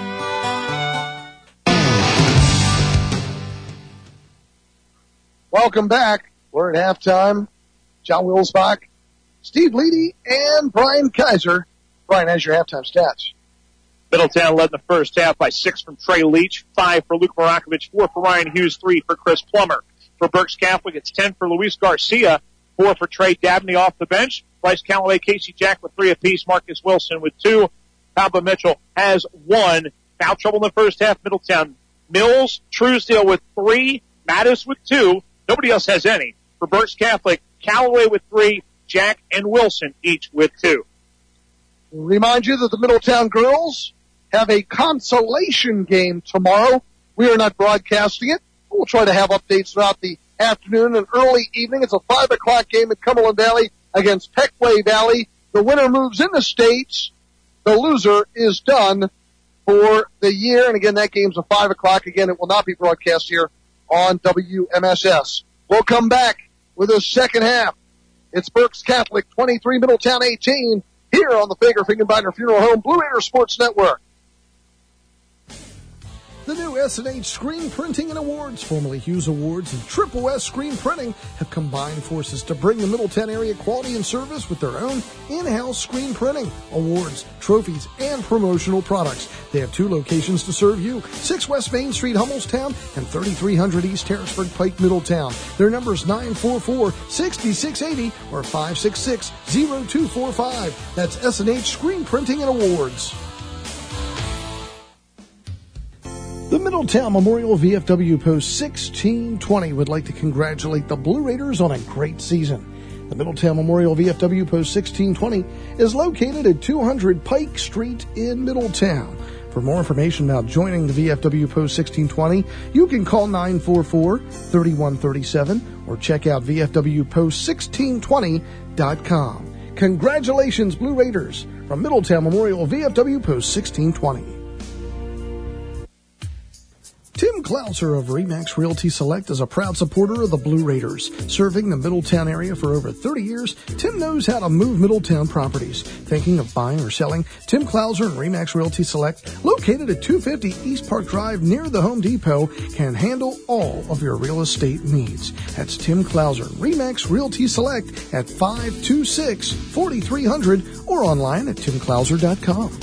Welcome back. We're at halftime. John Wilsbach, Steve Leedy, and Brian Kaiser. Brian, has your halftime stats? Middletown led the first half by six from Trey Leach, five for Luke Morakovich, four for Ryan Hughes, three for Chris Plummer. For Berks Catholic, it's ten for Luis Garcia, four for Trey Dabney off the bench, Bryce Callaway, Casey Jack with three apiece, Marcus Wilson with two, Papa Mitchell has one. Foul trouble in the first half, Middletown. Mills, Truesdale with three, Mattis with two, nobody else has any. For Berks Catholic, Callaway with three, Jack and Wilson each with two. Remind you that the Middletown girls have a consolation game tomorrow. We are not broadcasting it. We'll try to have updates throughout the afternoon and early evening. It's a five o'clock game at Cumberland Valley against Peckway Valley. The winner moves in the States. The loser is done for the year. And again, that game's a five o'clock. Again, it will not be broadcast here on W M S S. We'll come back with the second half. It's Berks Catholic twenty-three, Middletown eighteen, here on the Fager Finkenbinder Funeral Home Blue Raider Sports Network. The new S and H Screen Printing and Awards, formerly Hughes Awards, and Triple S Screen Printing have combined forces to bring the Middletown area quality and service with their own in-house screen printing, awards, trophies, and promotional products. They have two locations to serve you, six West Main Street, Hummelstown, and thirty-three hundred East Harrisburg Pike, Middletown. Their number is nine four four, six six eight zero or five six six, zero two four five. That's S and H Screen Printing and Awards. The Middletown Memorial V F W Post sixteen twenty would like to congratulate the Blue Raiders on a great season. The Middletown Memorial V F W Post sixteen twenty is located at two hundred Pike Street in Middletown. For more information about joining the V F W Post sixteen twenty, you can call nine four four, three one three seven or check out V F W post sixteen twenty dot com. Congratulations, Blue Raiders, from Middletown Memorial V F W Post sixteen twenty. Tim Klauser of Remax Realty Select is a proud supporter of the Blue Raiders. Serving the Middletown area for over thirty years, Tim knows how to move Middletown properties. Thinking of buying or selling? Tim Klauser and Remax Realty Select, located at two fifty East Park Drive near the Home Depot, can handle all of your real estate needs. That's Tim Klauser, Remax Realty Select at five two six, four three zero zero or online at tim klauser dot com.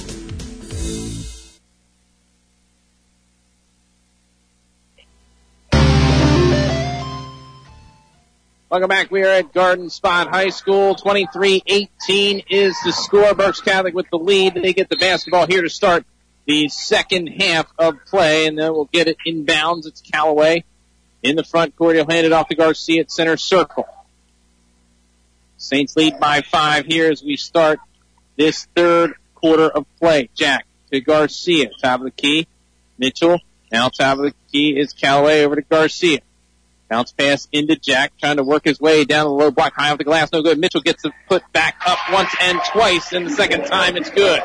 Welcome back. We are at Garden Spot High School. twenty-three eighteen is the score. Berks Catholic with the lead. They get the basketball here to start the second half of play, and then we'll get it inbounds. It's Callaway in the front court. He'll hand it off to Garcia at center circle. Saints lead by five here as we start this third quarter of play. Jack to Garcia. Top of the key. Mitchell. Now top of the key is Callaway over to Garcia. Bounce pass into Jack, trying to work his way down the low block, high off the glass, no good. Mitchell gets the foot back up once and twice, and the second time it's good.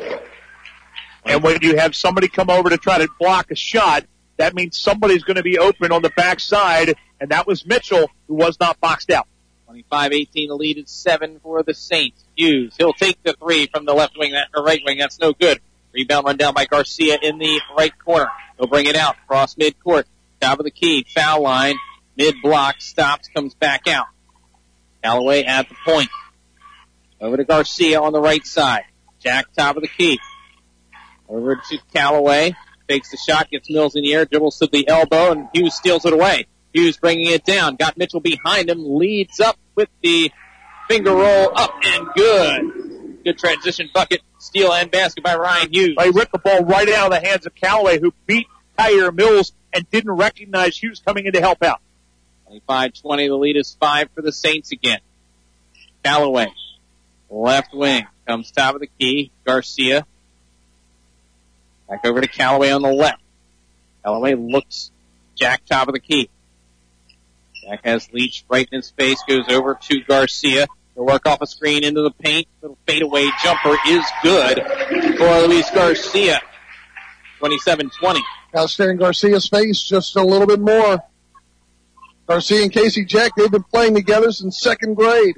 And when you have somebody come over to try to block a shot, that means somebody's going to be open on the backside, and that was Mitchell, who was not boxed out. twenty-five eighteen, the lead is seven for the Saints. Hughes, he'll take the three from the left wing, that, or right wing, that's no good. Rebound run down by Garcia in the right corner. He'll bring it out, cross midcourt, top of the key, foul line. Mid-block, stops, comes back out. Callaway at the point. Over to Garcia on the right side. Jack, top of the key. Over to Callaway. Takes the shot, gets Mills in the air, dribbles to the elbow, and Hughes steals it away. Hughes bringing it down. Got Mitchell behind him. Leads up with the finger roll up and good. Good transition bucket, steal, and basket by Ryan Hughes. They ripped the ball right out of the hands of Callaway, who beat Tyre Mills and didn't recognize Hughes coming in to help out. twenty-five twenty, the lead is five for the Saints again. Callaway, left wing, comes top of the key, Garcia. Back over to Callaway on the left. Callaway looks, Jack top of the key. Jack has Leach right in his face, goes over to Garcia. He'll work off a screen into the paint. Little fadeaway jumper is good for Luis Garcia. twenty-seven twenty. Now staring Garcia's face just a little bit more. Garcia and Casey Jack, they've been playing together since second grade.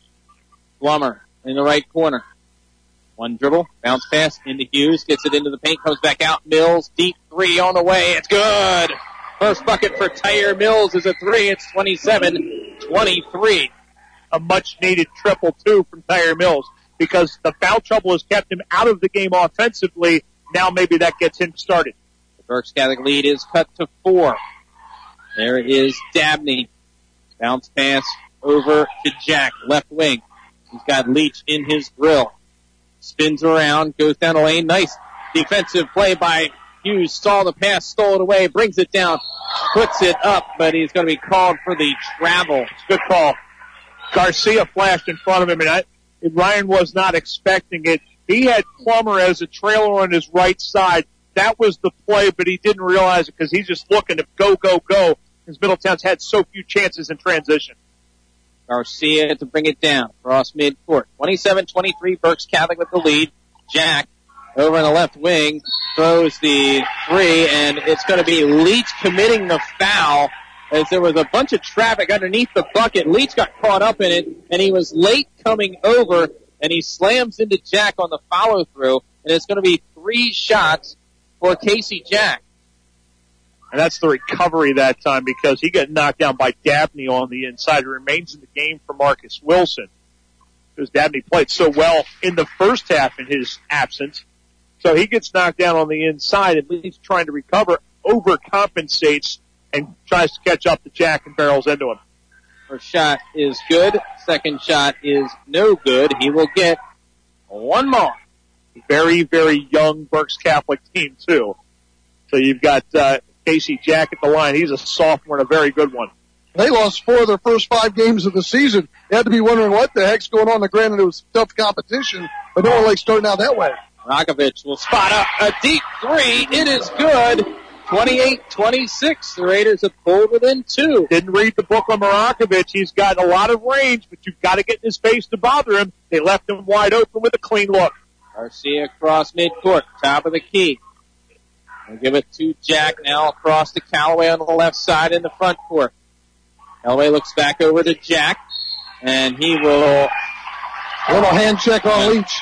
Plummer in the right corner. One dribble, bounce pass into Hughes, gets it into the paint, comes back out. Mills, deep three on the way. It's good. First bucket for Tyre Mills is a three. It's twenty-seven twenty-three. A much-needed triple, too, from Tyre Mills, because the foul trouble has kept him out of the game offensively. Now maybe that gets him started. The Berks Catholic lead is cut to four. There is Dabney. Bounce pass over to Jack, left wing. He's got Leach in his grill. Spins around, goes down the lane. Nice defensive play by Hughes. Saw the pass, stole it away, brings it down, puts it up, but he's going to be called for the travel. It's a good call. Garcia flashed in front of him, and I, Ryan was not expecting it. He had Plummer as a trailer on his right side. That was the play, but he didn't realize it because he's just looking to go, go, go, because Middletown's had so few chances in transition. Garcia to bring it down across midcourt. twenty-seven twenty-three, Berks Catholic with the lead. Jack over in the left wing throws the three, and it's going to be Leach committing the foul as there was a bunch of traffic underneath the bucket. Leach got caught up in it, and he was late coming over, and he slams into Jack on the follow-through, and it's going to be three shots for Casey Jack. And that's the recovery that time because he got knocked down by Dabney on the inside. It remains in the game for Marcus Wilson because Dabney played so well in the first half in his absence. So he gets knocked down on the inside and Leach trying to recover, overcompensates, and tries to catch up to Jack and barrels into him. First shot is good. Second shot is no good. He will get one more. Very, very young Berks Catholic team, too. So you've got uh, Casey Jack at the line. He's a sophomore and a very good one. They lost four of their first five games of the season. They had to be wondering what the heck's going on. Granted, it was tough competition, but no one likes starting out that way. Rakovich will spot up a deep three. It is good. twenty-eight twenty-six. The Raiders have pulled within two. Didn't read the book on Marakovich. He's got a lot of range, but you've got to get in his face to bother him. They left him wide open with a clean look. Garcia across midcourt, top of the key. We'll give it to Jack now across to Callaway on the left side in the front court. Callaway looks back over to Jack, and he will... A little hand check on Leach.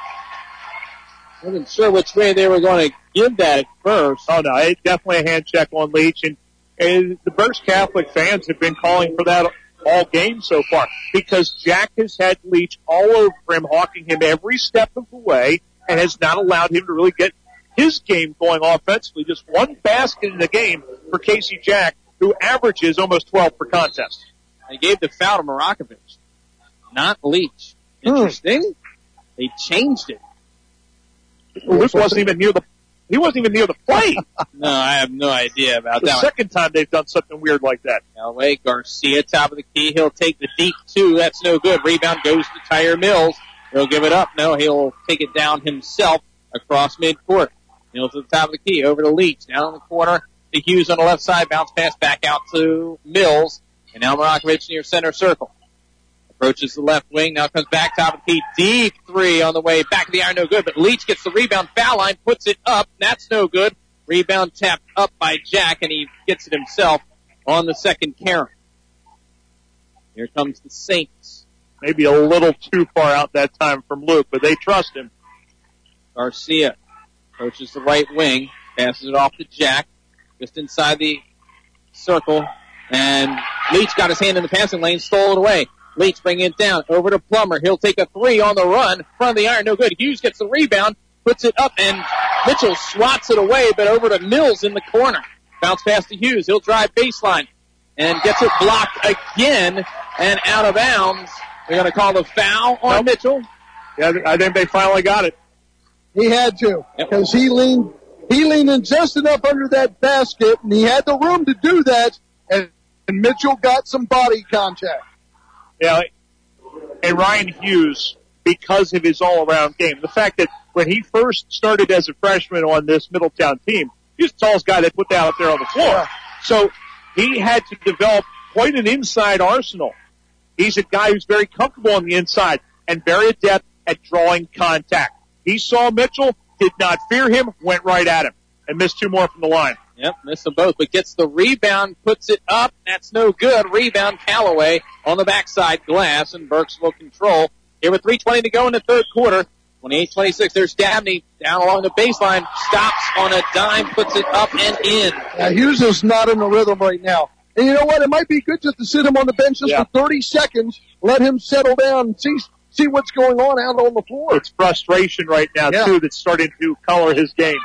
Wasn't sure which way they were going to give that at first. Oh, no, it's definitely a hand check on Leach. And, and the Berks Catholic fans have been calling for that all game so far because Jack has had Leach all over him, hawking him every step of the way, and has not allowed him to really get his game going offensively. Just one basket in the game for Casey Jack, who averages almost twelve per contest. They gave the foul to Marakovich, not Leach. Interesting. Hmm. They changed it. Luke wasn't even near the, he wasn't even near the plate. No, I have no idea about the that. The second one. time they've done something weird like that. Callaway, Garcia, top of the key. He'll take the deep two. That's no good. Rebound goes to Tyre Mills. He'll give it up. No, he'll take it down himself across midcourt. Mills to the top of the key. Over to Leach. Down in the corner to Hughes on the left side. Bounce pass back out to Mills. And now Marakovich near center circle. Approaches the left wing, now comes back top of the key, deep three on the way, back of the iron, no good, but Leach gets the rebound, foul line, puts it up, that's no good. Rebound tapped up by Jack, and he gets it himself on the second carry. Here comes the Saints. Maybe a little too far out that time from Luke, but they trust him. Garcia approaches the right wing, passes it off to Jack, just inside the circle, and Leach got his hand in the passing lane, stole it away. Leach bringing it down over to Plummer. He'll take a three on the run. Front of the iron, no good. Hughes gets the rebound, puts it up, and Mitchell swats it away, but over to Mills in the corner. Bounce pass to Hughes. He'll drive baseline and gets it blocked again and out of bounds. They're going to call the foul on nope. Mitchell. Yeah, I think they finally got it. He had to because yep. he leaned he leaned in just enough under that basket, and he had the room to do that, and, and Mitchell got some body contact. Yeah, and Ryan Hughes, because of his all-around game, the fact that when he first started as a freshman on this Middletown team, he was the tallest guy they put out there on the floor. Yeah. So he had to develop quite an inside arsenal. He's a guy who's very comfortable on the inside and very adept at drawing contact. He saw Mitchell, did not fear him, went right at him, and missed two more from the line. Yep, missed them both, but gets the rebound, puts it up. That's no good. Rebound, Callaway on the backside glass, and Berks will control. Here with three twenty to go in the third quarter. twenty-eight twenty-six. There's Dabney down along the baseline. Stops on a dime, puts it up and in. Yeah, Hughes is not in the rhythm right now. And you know what? It might be good just to sit him on the bench just yeah. for thirty seconds, let him settle down and see see what's going on out on the floor. It's frustration right now, yeah. too, that's starting to color his game.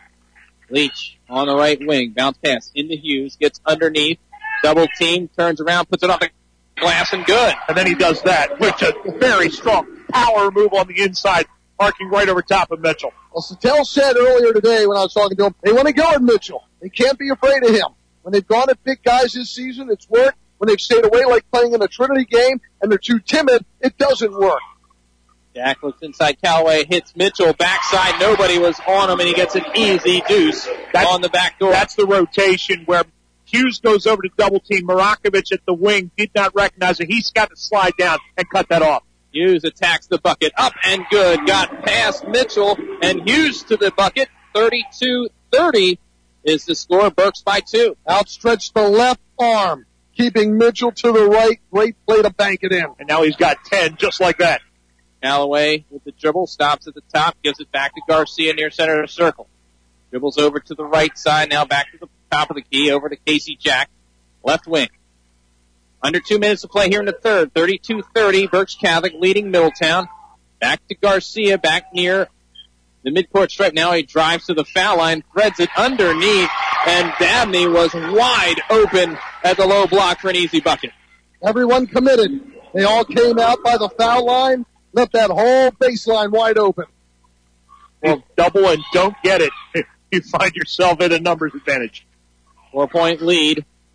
Leach on the right wing. Bounce pass into Hughes. Gets underneath. Double team. Turns around. Puts it off the glass and good. And then he does that, which is a very strong power move on the inside, arcing right over top of Mitchell. Well, Sattel said earlier today when I was talking to him, they want to go at Mitchell. They can't be afraid of him. When they've gone at big guys this season, it's worked. When they've stayed away like playing in a Trinity game and they're too timid, it doesn't work. Jack looks inside. Callaway hits Mitchell backside. Nobody was on him, and he gets an easy deuce that's, on the back door. That's the rotation where Hughes goes over to double team. Marakovich at the wing did not recognize it. He's got to slide down and cut that off. Hughes attacks the bucket. Up and good. Got past Mitchell, and Hughes to the bucket. thirty-two thirty is the score. Berks by two. Outstretched the left arm, keeping Mitchell to the right. Great play to bank it in. And now he's got ten, just like that. Callaway with the dribble, stops at the top, gives it back to Garcia near center of the circle. Dribbles over to the right side, now back to the top of the key, over to Casey Jack, left wing. Under two minutes to play here in the third, thirty-two thirty, Berks Catholic leading Middletown. Back to Garcia, back near the midcourt stripe. Now he drives to the foul line, threads it underneath, and Dabney was wide open at the low block for an easy bucket. Everyone committed. They all came out by the foul line. Left that whole baseline wide open. Well, double and don't get it. You find yourself at a numbers advantage. Four-point lead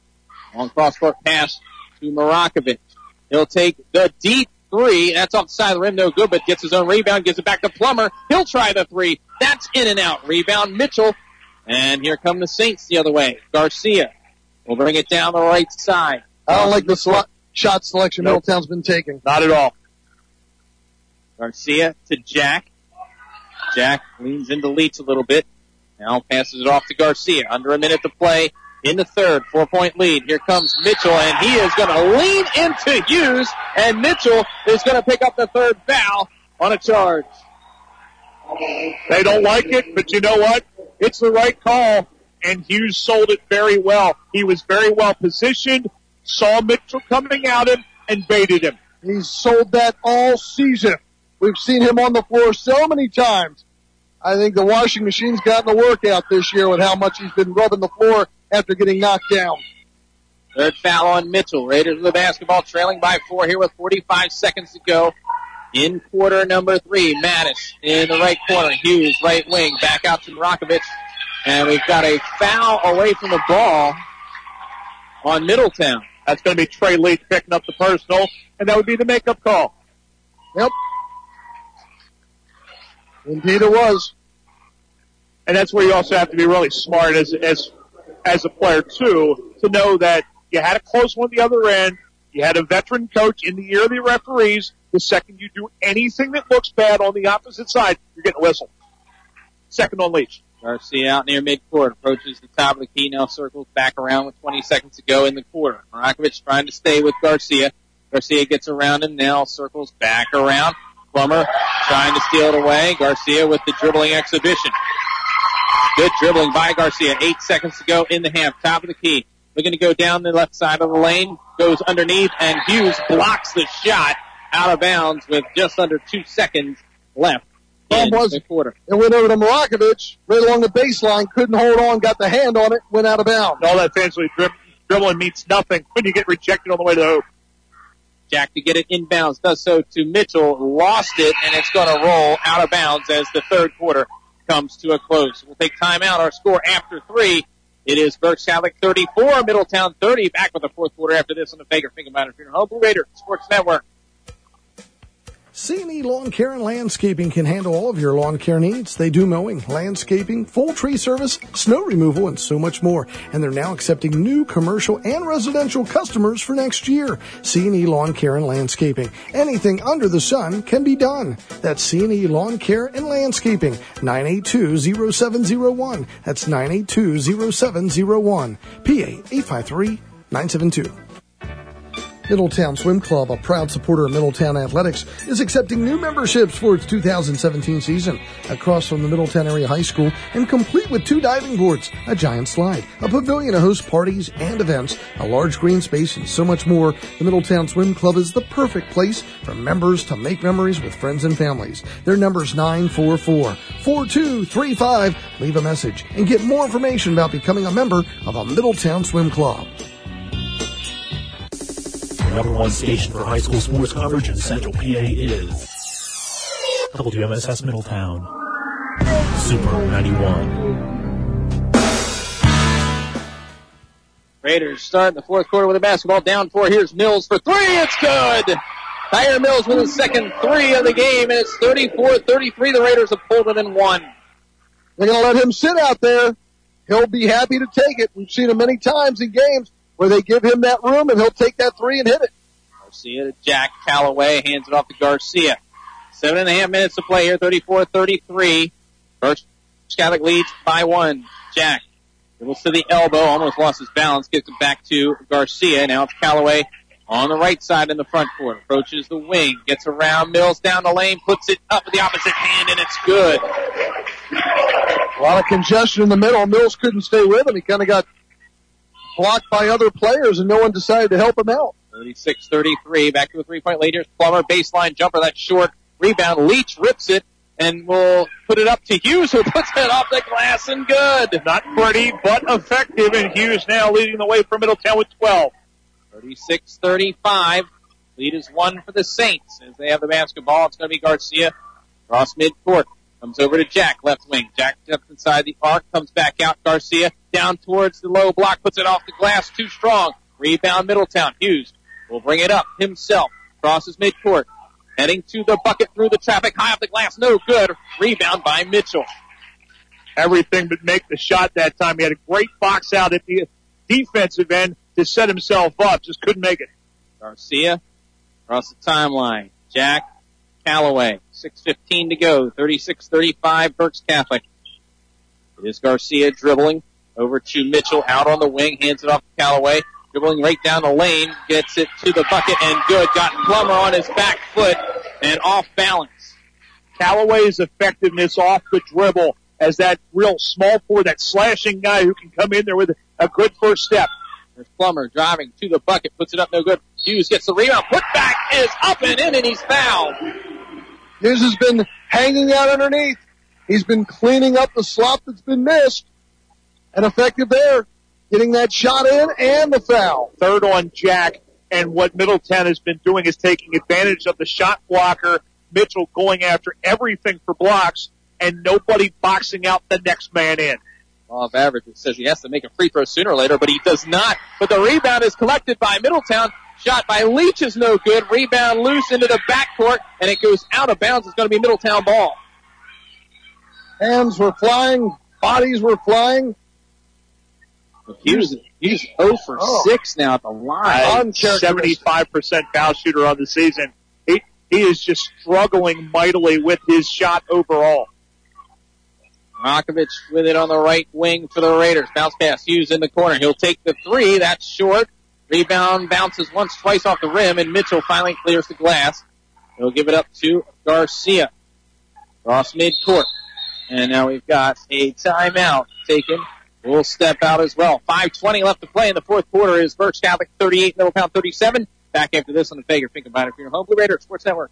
Long cross-court pass to Marakovic. He'll take the deep three. That's off the side of the rim, no good, but gets his own rebound, gives it back to Plummer. He'll try the three. That's in and out. Rebound Mitchell. And here come the Saints the other way. Garcia will bring it down the right side. I don't like the sl- shot selection nope. Middletown's been taking. Not at all. Garcia to Jack. Jack leans into Leach a little bit. Now passes it off to Garcia. Under a minute to play in the third. Four-point lead. Here comes Mitchell, and he is going to lean into Hughes, and Mitchell is going to pick up the third foul on a charge. They don't like it, but you know what? It's the right call, and Hughes sold it very well. He was very well positioned, saw Mitchell coming at him, and baited him. He's sold that all season. We've seen him on the floor so many times. I think the washing machine's gotten a workout this year with how much he's been rubbing the floor after getting knocked down. Third foul on Mitchell. Raiders with the basketball trailing by four here with forty-five seconds to go in quarter number three. Mattis in the right corner. Hughes, right wing. Back out to Marakovic. And we've got a foul away from the ball on Middletown. That's going to be Trey Leach picking up the personal, and that would be the makeup call. Yep. Indeed it was. And that's where you also have to be really smart as as as a player, too, to know that you had a close one at the other end. You had a veteran coach in the ear of the referees. The second you do anything that looks bad on the opposite side, you're getting a whistle. Second on Leach. Garcia out near midcourt, approaches the top of the key, now circles back around with twenty seconds to go in the quarter. Marakovic trying to stay with Garcia. Garcia gets around him, now circles back around. Plummer trying to steal it away. Garcia with the dribbling exhibition. Good dribbling by Garcia. Eight seconds to go in the half. Top of the key. Looking to go down the left side of the lane. Goes underneath, and Hughes blocks the shot out of bounds with just under two seconds left in was, the quarter. It went over to Marakovic, right along the baseline, couldn't hold on, got the hand on it, went out of bounds. All that fancy drib- dribbling means nothing when you get rejected on the way to the hoop. Jack to get it inbounds, does so to Mitchell, lost it, and it's going to roll out of bounds as the third quarter comes to a close. We'll take timeout. Our score after three. It is Berks Catholic thirty-four, Middletown thirty. Back with the fourth quarter after this on the Fager Finkenbeiner Funeral Home Blue Raider Sports Network. C and E Lawn Care and Landscaping can handle all of your lawn care needs. They do mowing, landscaping, full tree service, snow removal, and so much more. And they're now accepting new commercial and residential customers for next year. C and E Lawn Care and Landscaping. Anything under the sun can be done. That's C and E Lawn Care and Landscaping. nine eight two, zero seven zero one. That's nine eight two, zero seven zero one. P A eight five three, nine seven two. Middletown Swim Club, a proud supporter of Middletown Athletics, is accepting new memberships for its two thousand seventeen season. Across from the Middletown Area High School and complete with two diving boards, a giant slide, a pavilion to host parties and events, a large green space, and so much more, the Middletown Swim Club is the perfect place for members to make memories with friends and families. Their number is nine four four, four two three five. Leave a message and get more information about becoming a member of a Middletown Swim Club. The number one station for high school sports coverage in Central P A is W M S S Middletown. Super ninety-one. Raiders start the fourth quarter with a basketball down four. Here's Mills for three. It's good. Tyre Mills with his second three of the game, and it's thirty-four thirty-three. The Raiders have pulled it in one. They're going to let him sit out there. He'll be happy to take it. We've seen him many times in games where they give him that room, and he'll take that three and hit it. Garcia to Jack Calloway, hands it off to Garcia. Seven and a half minutes to play here, thirty-four thirty-three. Berks Catholic leads by one. Jack dribbles to the elbow, almost lost his balance, gets it back to Garcia. Now it's Calloway on the right side in the front court. Approaches the wing, gets around Mills down the lane, puts it up with the opposite hand, and it's good. A lot of congestion in the middle. Mills couldn't stay with him. He kind of got blocked by other players, and no one decided to help him out. thirty-six thirty-three, back to a three-point lead. Here's Plummer, baseline jumper, that's short. Rebound, Leach rips it, and will put it up to Hughes, who puts it off the glass, and good. Not pretty, but effective, and Hughes now leading the way for Middletown with twelve. thirty-six thirty-five. Lead is one for the Saints as they have the basketball. It's going to be Garcia across midcourt. Comes over to Jack, left wing. Jack steps inside the arc, comes back out. Garcia down towards the low block, puts it off the glass, too strong. Rebound Middletown. Hughes will bring it up himself. Crosses midcourt. Heading to the bucket through the traffic. High off the glass. No good. Rebound by Mitchell. Everything but make the shot that time. He had a great box out at the defensive end to set himself up. Just couldn't make it. Garcia across the timeline. Jack Callaway. six fifteen to go. thirty-six thirty-five Berks Catholic. It is Garcia dribbling over to Mitchell out on the wing. Hands it off to Callaway. Dribbling right down the lane. Gets it to the bucket and good. Got Plummer on his back foot and off balance. Callaway's effectiveness off the dribble as that real small forward, that slashing guy who can come in there with a good first step. There's Plummer driving to the bucket. Puts it up no good. Hughes gets the rebound. Put back is up and in and he's fouled. Hughes has been hanging out underneath. He's been cleaning up the slop that's been missed. And effective there. Getting that shot in and the foul. Third on Jack. And what Middletown has been doing is taking advantage of the shot blocker. Mitchell going after everything for blocks and nobody boxing out the next man in. Law of averages says he has to make a free throw sooner or later, but he does not. But the rebound is collected by Middletown. Shot by Leach is no good. Rebound loose into the backcourt, and it goes out of bounds. It's going to be Middletown ball. Hands were flying. Bodies were flying. Hughes, Hughes zero for six now at the line. seventy-five percent foul shooter on the season. He, he is just struggling mightily with his shot overall. Rakovic with it on the right wing for the Raiders. Bounce pass. Hughes in the corner. He'll take the three. That's short. Rebound bounces once, twice off the rim, and Mitchell finally clears the glass. He'll give it up to Garcia. Cross midcourt. And now we've got a timeout taken. We'll step out as well. five twenty left to play in the fourth quarter. Is Berks Catholic thirty-eight, Middletown thirty-seven. Back after this on the Fager Fink and Biner for your home Blue Raider Sports Network.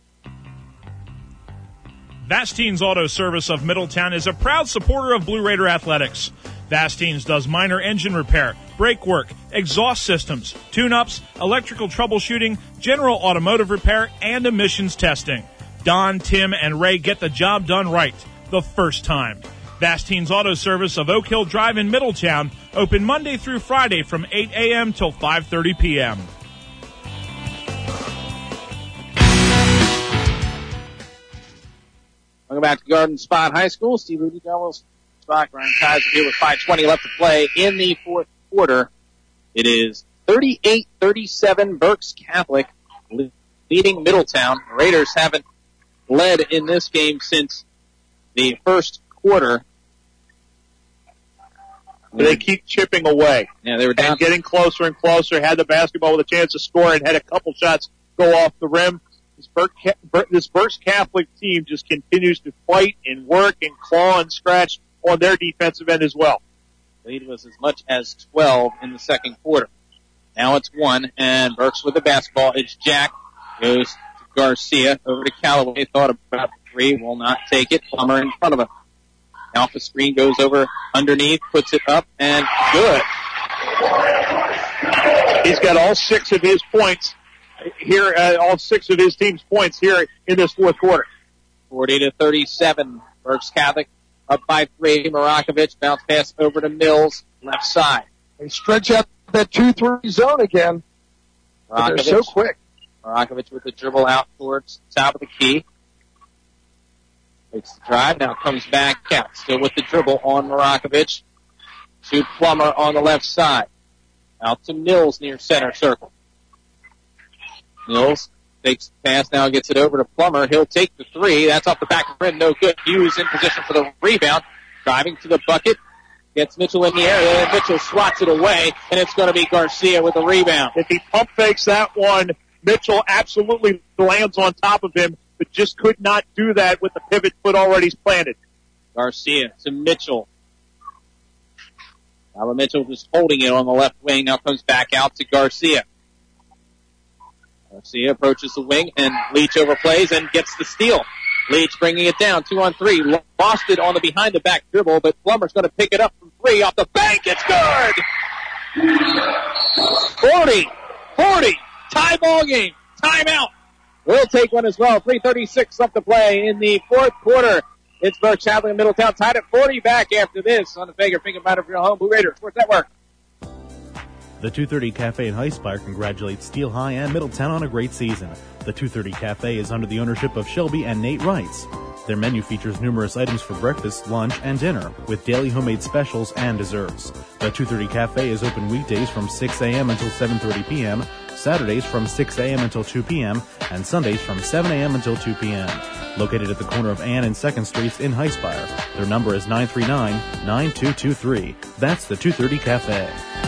Vastine's Auto Service of Middletown is a proud supporter of Blue Raider Athletics. Vastine's does minor engine repair, brake work, exhaust systems, tune-ups, electrical troubleshooting, general automotive repair, and emissions testing. Don, Tim, and Ray get the job done right the first time. Vastine's Auto Service of Oak Hill Drive in Middletown, open Monday through Friday from eight a.m. till five thirty p.m. Welcome back to Garden Spot High School. Steve Rudy, John Wilson, Spock, Ryan Kaiser here with five twenty left to play in the fourth quarter. It is thirty-eight thirty-seven Berks Catholic leading Middletown. The Raiders haven't led in this game since the first quarter. But they keep chipping away. Yeah, they were down. And getting closer and closer, had the basketball with a chance to score and had a couple shots go off the rim. This, Berk, this Berks Catholic team just continues to fight and work and claw and scratch on their defensive end as well. Lead was as much as twelve in the second quarter. Now it's one, and Berks with the basketball. It's Jack. Goes to Garcia. Over to Callaway. Thought about the three. Will not take it. Plummer in front of him. Alpha screen goes over underneath. Puts it up, and good. He's got all six of his points here, uh, all six of his team's points here in this fourth quarter. forty to thirty-seven. Berks Catholic up by three. Marakovic bounce pass over to Mills, left side. They stretch out that two three zone again. They're so quick. Marakovic with the dribble out towards top of the key. Takes the drive, now comes back out. Still with the dribble on Marakovic. To Plummer on the left side. Out to Mills near center circle. Mills takes the pass, now gets it over to Plummer. He'll take the three. That's off the back of the rim, no good. Hughes in position for the rebound. Driving to the bucket. Gets Mitchell in the area, and Mitchell swats it away, and it's going to be Garcia with the rebound. If he pump fakes that one, Mitchell absolutely lands on top of him, but just could not do that with the pivot foot already planted. Garcia to Mitchell. Now Mitchell just holding it on the left wing, now comes back out to Garcia. Garcia approaches the wing, and Leach overplays and gets the steal. Leach bringing it down, two on three. Lost it on the behind-the-back dribble, but Plummer's going to pick it up from three off the bank. It's good! forty, forty, tie ball game, timeout. We'll take one as well. three thirty-six left to play in the fourth quarter. It's Berks Catholic and Middletown tied at forty. Back after this on the Fager Fink and Biner for your home Blue Raider Sports Network. The two thirty Cafe in Highspire congratulates Steel High and Middletown on a great season. The two thirty Cafe is under the ownership of Shelby and Nate Wrights. Their menu features numerous items for breakfast, lunch, and dinner, with daily homemade specials and desserts. The two thirty Cafe is open weekdays from six a.m. until seven thirty p.m., Saturdays from six a.m. until two p.m., and Sundays from seven a.m. until two p.m. Located at the corner of Ann and second Streets in Highspire. Their number is nine three nine, nine two two three. That's the two thirty Cafe.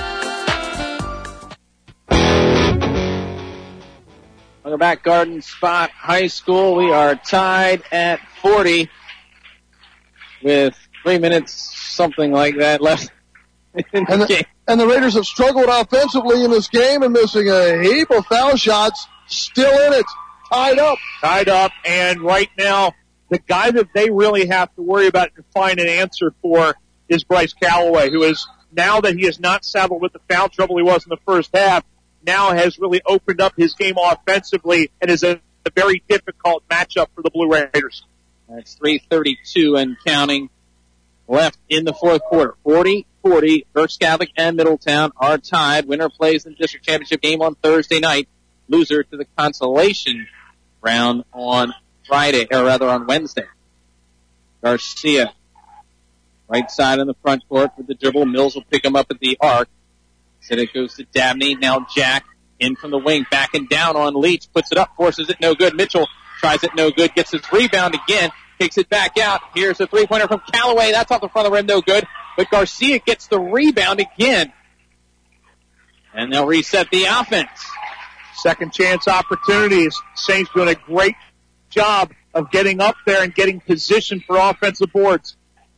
Welcome back, Garden Spot High School. We are tied at forty with three minutes, something like that, left in the and, game. The, and the Raiders have struggled offensively in this game and missing a heap of foul shots. Still in it. Tied up. Tied up, and right now, the guy that they really have to worry about and find an answer for is Bryce Calloway, who is, now that he is not saddled with the foul trouble he was in the first half, now has really opened up his game offensively and is a, a very difficult matchup for the Blue Raiders. That's three thirty-two and counting left in the fourth quarter. forty forty, Berks Catholic and Middletown are tied. Winner plays in the district championship game on Thursday night. Loser to the consolation round on Friday, or rather on Wednesday. Garcia, right side in the front court with the dribble. Mills will pick him up at the arc. Then it goes to Dabney. Now Jack in from the wing, back and down on Leach. Puts it up, forces it no good. Mitchell tries it no good, gets his rebound again, kicks it back out. Here's a three-pointer from Callaway. That's off the front of the rim, no good. But Garcia gets the rebound again. And they'll reset the offense. Second chance opportunities. Saints doing a great job of getting up there and getting position for offensive boards.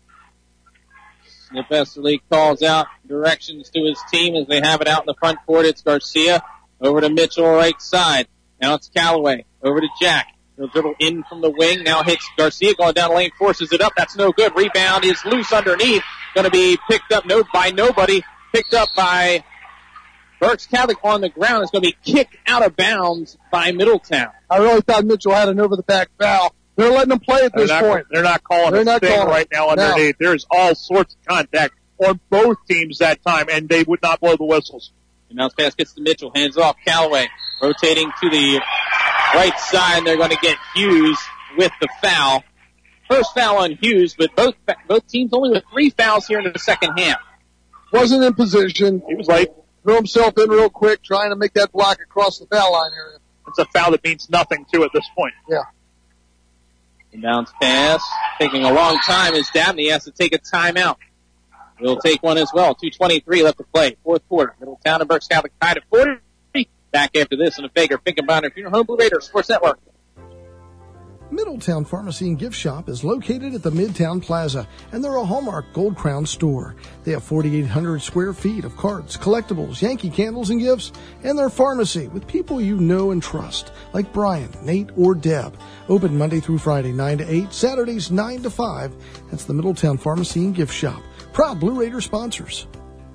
Snip Esterly calls out directions to his team as they have it out in the front court. It's Garcia over to Mitchell, right side. Now it's Callaway over to Jack. He'll dribble in from the wing. Now hits Garcia going down the lane, forces it up. That's no good. Rebound is loose underneath. Going to be picked up no, by nobody. Picked up by Berks Catholic on the ground. It's going to be kicked out of bounds by Middletown. I really thought Mitchell had an over-the-back foul. They're letting them play at this they're not, point. They're not calling they're a not thing calling right now underneath. No. There's all sorts of contact on both teams that time, and they would not blow the whistles. And bounce pass gets to Mitchell. Hands off. Callaway rotating to the right side. And they're going to get Hughes with the foul. First foul on Hughes, but both both teams only with three fouls here in the second half. Wasn't in position. He was late. Threw himself in real quick, trying to make that block across the foul line area. It's a foul that means nothing to at this point. Yeah. Bounce pass, taking a long time as Dabney has to take a timeout. We'll take one as well. two twenty-three left to play. Fourth quarter. Middletown and Berks Catholic tied at forty. Back after this in a Fager, Finkenbinder, Funeral Home Blue Raiders Sports Network. Middletown Pharmacy and Gift Shop is located at the Midtown Plaza, and they're a Hallmark Gold Crown store. They have forty-eight hundred square feet of cards, collectibles, Yankee candles, and gifts, and their pharmacy with people you know and trust, like Brian, Nate, or Deb. Open Monday through Friday, nine to eight, Saturdays, nine to five. That's the Middletown Pharmacy and Gift Shop. Proud Blue Raider sponsors.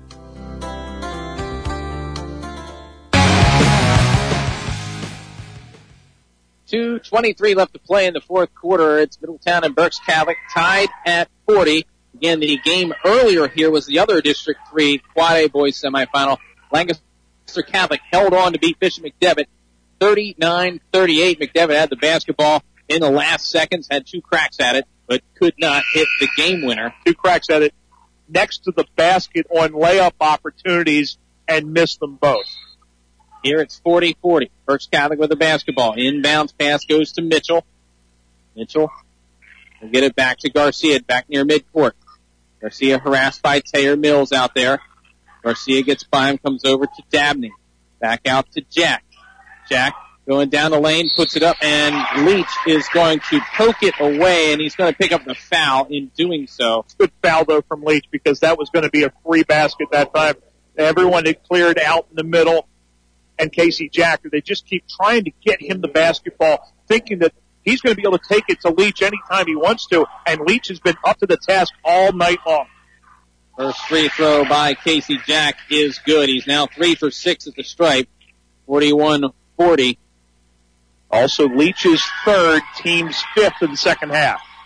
two twenty-three left to play in the fourth quarter. It's Middletown and Berks Catholic tied at forty. Again, the game earlier here was the other District three Quad A boys semifinal. Lancaster Catholic held on to beat Bishop McDevitt thirty-nine thirty-eight. McDevitt had the basketball in the last seconds, had two cracks at it, but could not hit the game winner. Two cracks at it next to the basket on layup opportunities and missed them both. Here it's forty forty. Berks Catholic with the basketball. Inbounds pass goes to Mitchell. Mitchell will get it back to Garcia, back near midcourt. Garcia harassed by Taylor Mills out there. Garcia gets by him, comes over to Dabney. Back out to Jack. Jack going down the lane, puts it up, and Leach is going to poke it away, and he's going to pick up the foul in doing so. Good foul, though, from Leach, because that was going to be a free basket that time. Everyone had cleared out in the middle. And Casey Jack, they just keep trying to get him the basketball, thinking that he's going to be able to take it to Leach anytime he wants to, and Leach has been up to the task all night long. First free throw by Casey Jack is good. He's now three for six at the stripe, forty-one forty. Also, Leach's third, team's fifth in the second half.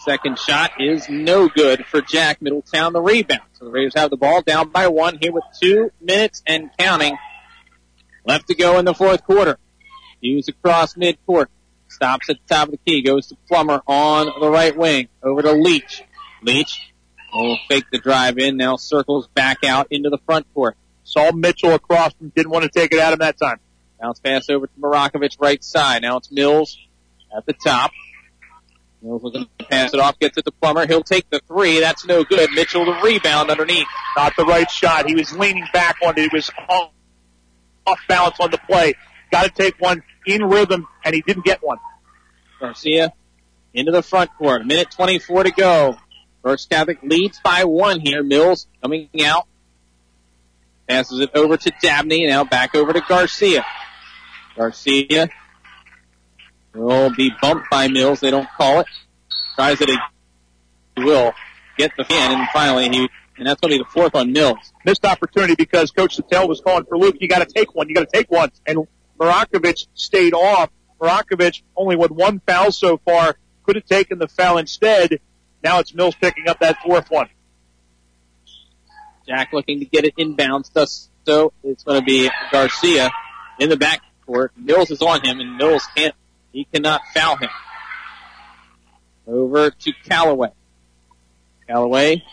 Second shot is no good for Jack. Middletown the rebound. So the Raiders have the ball down by one here with two minutes and counting left to go in the fourth quarter. Hughes across midcourt. Stops at the top of the key. Goes to Plummer on the right wing. Over to Leach. Leach will fake the drive in. Now circles back out into the front court. Saw Mitchell across from, didn't want to take it at him that time. Bounce pass over to Marakovich right side. Now it's Mills at the top. Mills looking to pass it off, gets it to Plummer. He'll take the three. That's no good. Mitchell the rebound underneath. Not the right shot. He was leaning back on it. He was off, off balance on the play. Got to take one in rhythm, and he didn't get one. Garcia into the front court. minute twenty-four to go. Berks Catholic leads by one here. Mills coming out. Passes it over to Dabney. Now back over to Garcia. Garcia will be bumped by Mills. They don't call it. Tries it again. He will get the fan, and finally he, and that's going to be the fourth on Mills. Missed opportunity because Coach Sattel was calling for Luke. You got to take one. You got to take one. And Marakovich stayed off. Marakovich only with one foul so far. Could have taken the foul instead. Now it's Mills picking up that fourth one. Jack looking to get it inbounds. Thus, so it's going to be Garcia in the backcourt. Mills is on him, and Mills can't. He cannot foul him. Over to Callaway. Callaway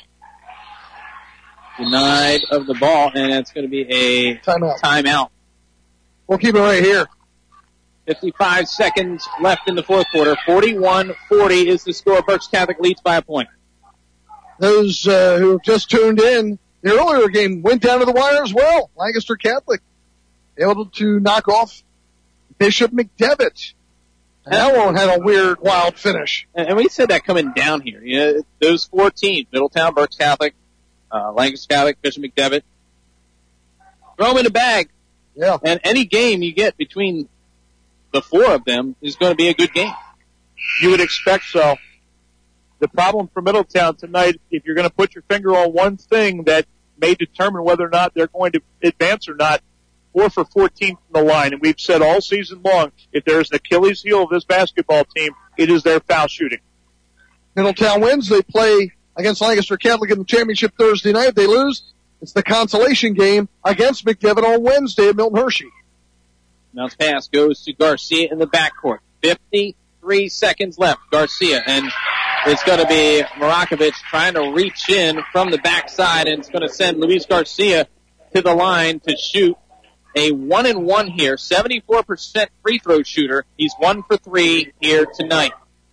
denied of the ball, and it's going to be a timeout. timeout. We'll keep it right here. fifty-five seconds left in the fourth quarter. forty-one forty is the score. Berks Catholic leads by a point. Those uh, who have just tuned in, the earlier game went down to the wire as well. Lancaster Catholic able to knock off Bishop McDevitt. And that one had a weird, wild finish. And we said that coming down here. You know, those four teams, Middletown, Berks Catholic, uh, Lancaster Catholic, Bishop McDevitt, throw them in a bag. Yeah. And any game you get between the four of them is going to be a good game. You would expect so. The problem for Middletown tonight, if you're going to put your finger on one thing that may determine whether or not they're going to advance or not, four for fourteen from the line. And we've said all season long, if there's an Achilles heel of this basketball team, it is their foul shooting. Middletown wins. They play against Lancaster Catholic in the championship Thursday night. If they lose, it's the consolation game against McDevitt on Wednesday at Milton Hershey. Now pass goes to Garcia in the backcourt. fifty-three seconds left. Garcia, and it's going to be Marakovich trying to reach in from the backside, and it's going to send Luis Garcia to the line to shoot a one and one here. seventy-four percent free throw shooter. He's one for three here tonight.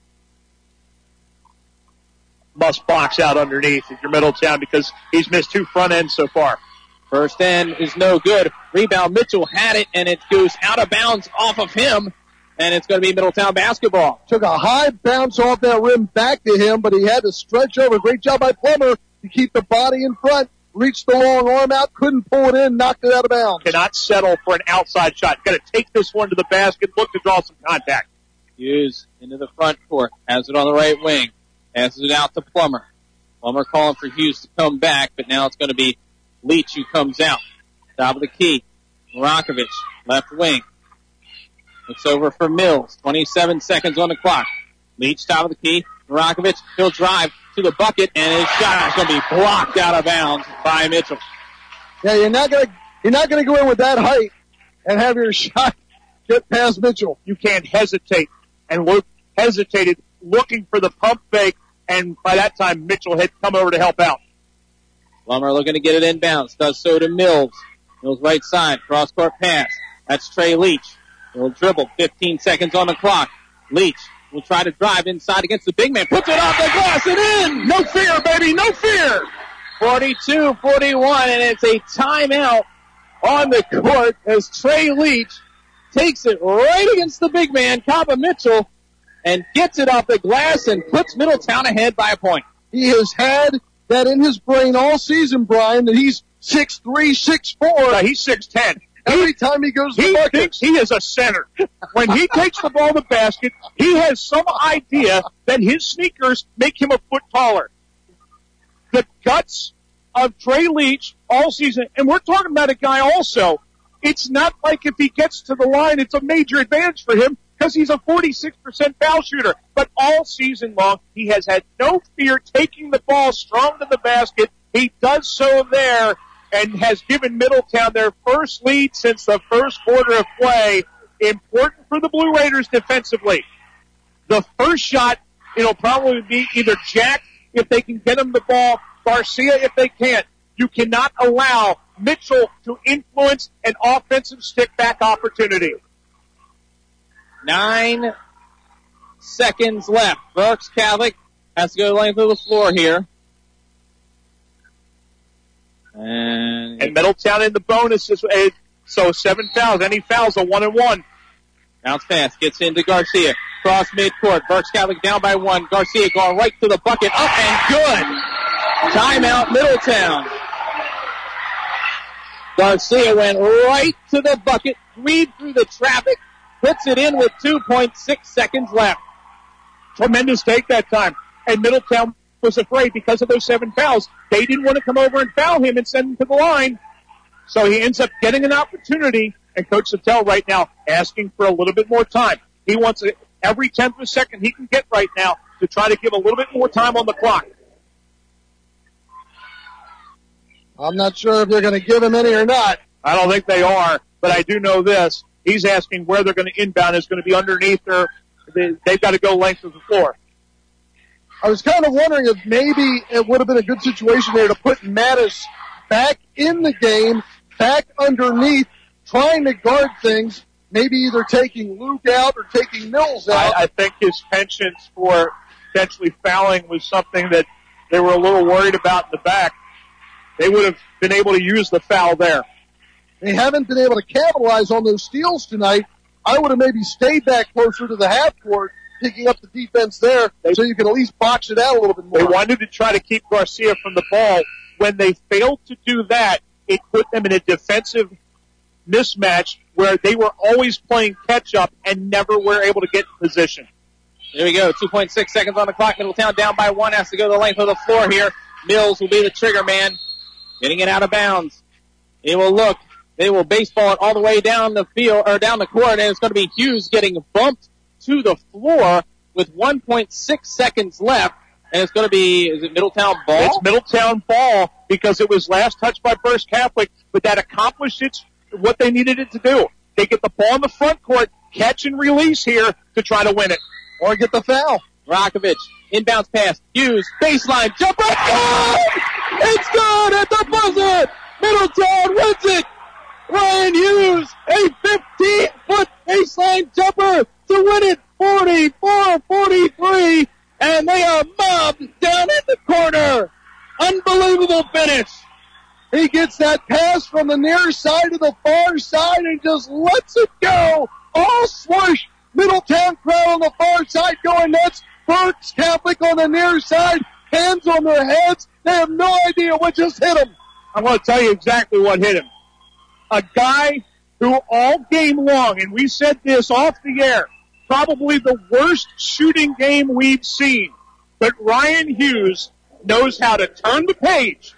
Must box out underneath if you're Middletown because he's missed two front ends so far. First end is no good. Rebound, Mitchell had it, and it goes out of bounds off of him, and it's going to be Middletown basketball. Took a high bounce off that rim back to him, but he had to stretch over. Great job by Plummer to keep the body in front. Reached the long arm out, couldn't pull it in, knocked it out of bounds. Cannot settle for an outside shot. Got to take this one to the basket, look to draw some contact. Hughes into the front court, has it on the right wing, passes it out to Plummer. Plummer calling for Hughes to come back, but now it's going to be Leach who comes out. Top of the key, Marakovich, left wing. It's over for Mills. twenty-seven seconds on the clock. Leach, top of the key. Marakovich, he'll drive to the bucket, and his shot is going to be blocked out of bounds by Mitchell. Yeah, you're not going to you're not going to go in with that height and have your shot get past Mitchell. You can't hesitate. And Luke hesitated, looking for the pump fake, and by that time Mitchell had come over to help out. Plummer looking to get it inbounds. Does so to Mills. Mills right side. Cross court pass. That's Trey Leach. He'll dribble. fifteen seconds on the clock. Leach will try to drive inside against the big man. Puts it off the glass and in. No fear, baby. No fear. forty-two forty-one, and it's a timeout on the court as Trey Leach takes it right against the big man, Kappa Mitchell, and gets it off the glass and puts Middletown ahead by a point. He has had that in his brain all season, Brian, that he's six three, six four. No, he's six ten. Every time he goes to he the bucket. thinks he is a center. When he takes the ball to the basket, he has some idea that his sneakers make him a foot taller. The guts of Trey Leach all season, and we're talking about a guy also, it's not like if he gets to the line, it's a major advantage for him because he's a forty-six percent foul shooter. but all season long, he has had no fear taking the ball strong to the basket. He does so there and has given Middletown their first lead since the first quarter of play. Important for the Blue Raiders defensively. The first shot, it'll probably be either Jack if they can get him the ball, Garcia if they can't. You cannot allow Mitchell to influence an offensive stick-back opportunity. Nine seconds left. Berks Catholic has to go the length of the floor here. And, and Middletown in the bonuses. So seven fouls. Any fouls, a one and one. Bounce pass gets into Garcia. Cross midcourt. Berks Catholic down by one. Garcia going right to the bucket. Up and good. Timeout Middletown. Garcia went right to the bucket, weaved through the traffic, puts it in with two point six seconds left. Tremendous take that time. And Middletown was afraid because of those seven fouls. They didn't want to come over and foul him and send him to the line. So he ends up getting an opportunity, and Coach Sattel right now asking for a little bit more time. He wants it every tenth of a second he can get right now to try to give a little bit more time on the clock. I'm not sure if they're going to give him any or not. I don't think they are, but I do know this. He's asking where they're going to inbound. It's going to be underneath their, they, they've got to go length of the floor. I was kind of wondering if maybe it would have been a good situation there to put Mattis back in the game, back underneath, trying to guard things, maybe either taking Luke out or taking Mills out. I, I think his penchant for potentially fouling was something that they were a little worried about in the back. They would have been able to use the foul there. They haven't been able to capitalize on those steals tonight. I would have maybe stayed back closer to the half court, picking up the defense there, so you can at least box it out a little bit more. They wanted to try to keep Garcia from the ball. When they failed to do that, it put them in a defensive mismatch where they were always playing catch-up and never were able to get in position. There we go. two point six seconds on the clock. Middletown down by one. Has to go the length of the floor here. Mills will be the trigger man. Getting it out of bounds. They will look. They will baseball it all the way down the field, or down the court, and it's going to be Hughes getting bumped to the floor with one point six seconds left. And it's going to be, is it Middletown ball? It's Middletown ball because it was last touched by Berks Catholic, but that accomplished its, what they needed it to do. They get the ball in the front court, catch and release here to try to win it. Or get the foul. Rakovic, inbounds pass, Hughes, baseline, jumper, good! It's good at the buzzer! Middletown wins it! Ryan Hughes, a fifteen-foot baseline jumper to win it, forty-four forty-three, and they are mobbed down in the corner. Unbelievable finish. He gets that pass from the near side to the far side and just lets it go. All swoosh. Middletown crowd on the far side going nuts. Berks Catholic on the near side. Hands on their heads. They have no idea what just hit them. I want to tell you exactly what hit him. A guy who all game long, and we said this off the air, probably the worst shooting game we've seen. But Ryan Hughes knows how to turn the page.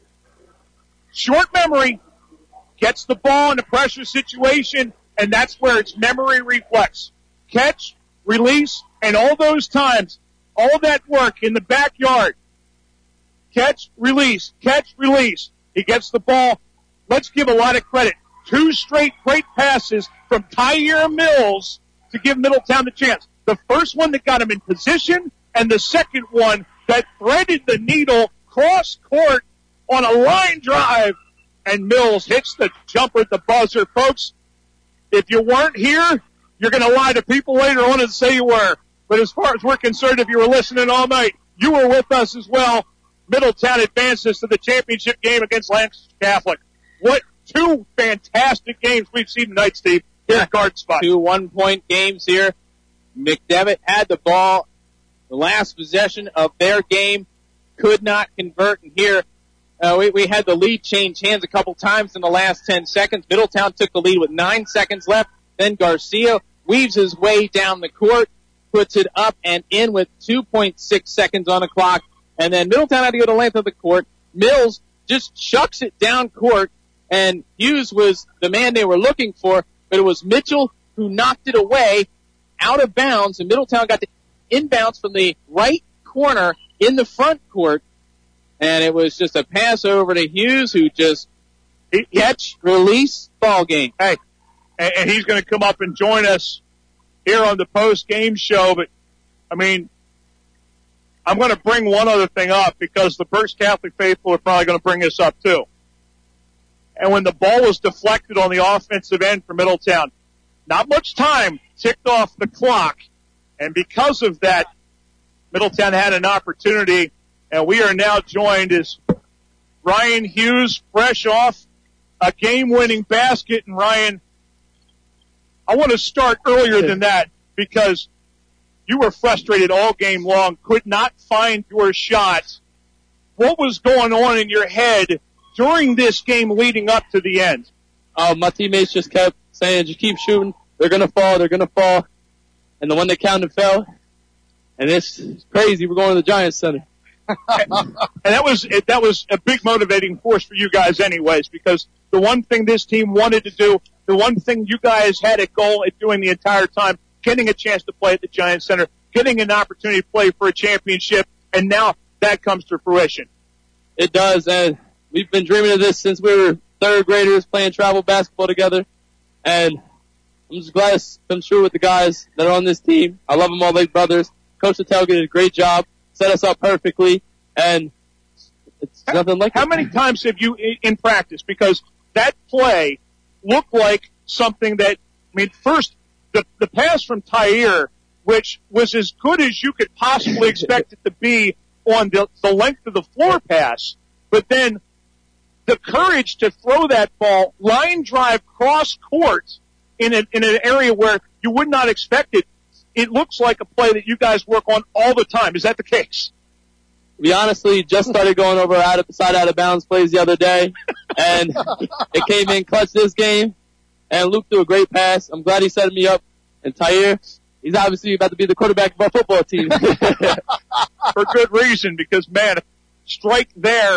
Short memory, gets the ball in a pressure situation, and that's where its memory reflects. Catch, release, and all those times, all that work in the backyard. Catch, release, catch, release. He gets the ball. Let's give a lot of credit. Two straight great passes from Tyre Mills to give Middletown the chance. The first one that got him in position, and the second one that threaded the needle cross court on a line drive, and Mills hits the jumper at the buzzer. Folks, if you weren't here, you're going to lie to people later on and say you were. But as far as we're concerned, if you were listening all night, you were with us as well. Middletown advances to the championship game against Lancaster Catholic. What two fantastic games we've seen tonight, Steve. Here's yeah, guard spot. Two one-point games here. McDevitt had the ball. The last possession of their game, could not convert. And here, uh, we, we had the lead change hands a couple times in the last ten seconds. Middletown took the lead with nine seconds left. Then Garcia weaves his way down the court, puts it up and in with two point six seconds on the clock. And then Middletown had to go to length of the court. Mills just chucks it down court, and Hughes was the man they were looking for, but it was Mitchell who knocked it away out of bounds, and Middletown got to inbounds from the right corner in the front court. And it was just a pass over to Hughes, who just catch, release, ball game. Hey, and he's going to come up and join us here on the post-game show. But, I mean, I'm going to bring one other thing up because the Berks Catholic faithful are probably going to bring this up too. And when the ball was deflected on the offensive end for Middletown, not much time ticked off the clock. And because of that, Middletown had an opportunity. And we are now joined as Ryan Hughes, fresh off a game-winning basket. And Ryan, I want to start earlier than that because you were frustrated all game long, could not find your shot. What was going on in your head during this game leading up to the end? Uh, my teammates just kept saying, just keep shooting. They're going to fall. They're going to fall. And the one that counted fell. And it's crazy. We're going to the Giants Center. and that was that was a big motivating force for you guys anyways, because the one thing this team wanted to do, the one thing you guys had a goal at doing the entire time, getting a chance to play at the Giants Center, getting an opportunity to play for a championship, and now that comes to fruition. It does, and we've been dreaming of this since we were third graders playing travel basketball together, and I'm just glad it's come true with the guys that are on this team. I love them all like brothers. Coach Attell did a great job, set us up perfectly, and it's how, nothing like How it. many times have you in, in practice? Because that play looked like something that, I mean, first, the, the pass from Tyre, which was as good as you could possibly expect it to be on the, the length of the floor pass, but then the courage to throw that ball, line drive cross court in, a, in an area where you would not expect it. It looks like a play that you guys work on all the time. Is that the case? We honestly just started going over out of side out of bounds plays the other day, and it came in clutch this game. And Luke threw a great pass. I'm glad he set me up. And Tyre, he's obviously about to be the quarterback of our football team. For good reason, because man, strike there.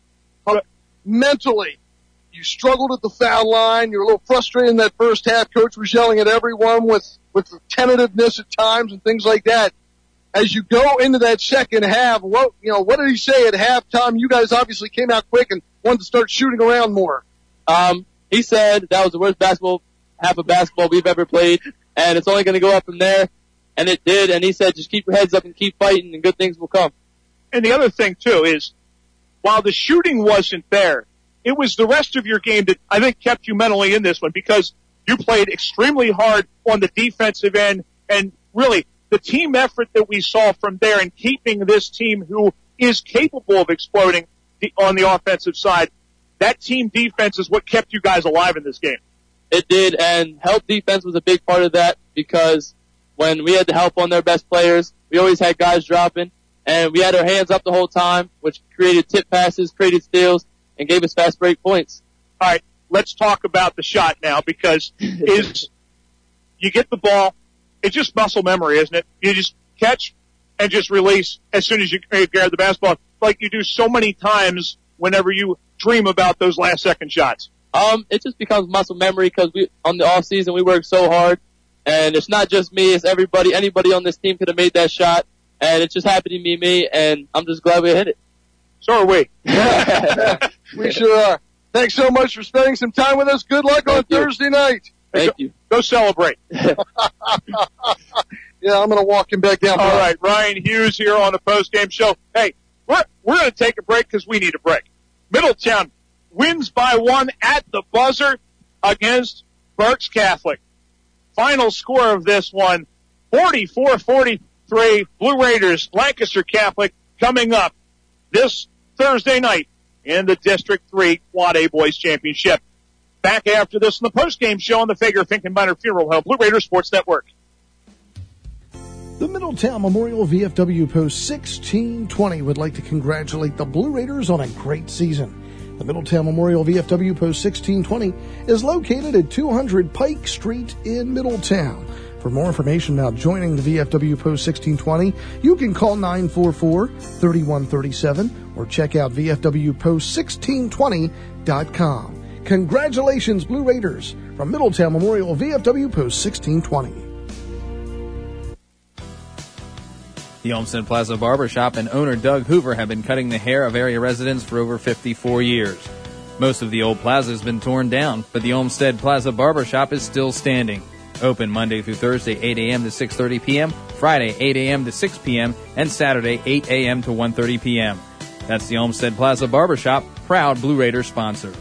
Mentally, you struggled at the foul line. You're a little frustrated in that first half. Coach was yelling at everyone with, with tentativeness at times and things like that. As you go into that second half, what, you know, what did he say at halftime? You guys obviously came out quick and wanted to start shooting around more. Um, he said that was the worst basketball, half of basketball we've ever played, and it's only going to go up from there. And it did, and he said just keep your heads up and keep fighting and good things will come. And the other thing too is, while the shooting wasn't there, it was the rest of your game that I think kept you mentally in this one, because you played extremely hard on the defensive end, and really the team effort that we saw from there and keeping this team who is capable of exploding on the offensive side, that team defense is what kept you guys alive in this game. It did, and help defense was a big part of that, because when we had to help on their best players, we always had guys dropping, and we had our hands up the whole time, which created tip passes, created steals, and gave us fast break points. All right, let's talk about the shot now, because is you get the ball, it's just muscle memory, isn't it? You just catch and just release as soon as you grab the basketball, like you do so many times whenever you dream about those last second shots. Um, it just becomes muscle memory because we on the off season we work so hard, and it's not just me; it's everybody. Anybody on this team could have made that shot, and it just happened to be me, and I'm just glad we hit it. So are we. We sure are. Thanks so much for spending some time with us. Good luck on Thursday night. Thank go, you. Go celebrate. Yeah, I'm going to walk him back down. All right, Ryan Hughes here on the post-game show. Hey, we're, we're going to take a break because we need a break. Middletown wins by one at the buzzer against Berks Catholic. Final score of this one, forty-four forty-three. Blue Raiders, Lancaster Catholic, coming up this Thursday night in the District three Quad A Boys Championship. Back after this in the post-game show on the Fager Finkenbeiner Funeral Home Blue Raiders Sports Network. The Middletown Memorial V F W Post sixteen twenty would like to congratulate the Blue Raiders on a great season. The Middletown Memorial V F W Post sixteen twenty is located at two hundred Pike Street in Middletown. For more information about joining the V F W Post sixteen twenty, you can call nine four four, three one three seven or check out V F W post sixteen twenty dot com. Congratulations, Blue Raiders, from Middletown Memorial V F W Post sixteen twenty. The Olmsted Plaza Barbershop and owner Doug Hoover have been cutting the hair of area residents for over fifty-four years. Most of the old plaza has been torn down, but the Olmsted Plaza Barbershop is still standing. Open Monday through Thursday, eight a.m. to six thirty p.m., Friday, eight a.m. to six p.m., and Saturday, eight a.m. to one thirty p.m. That's the Olmsted Plaza Barbershop, proud Blue Raiders sponsor.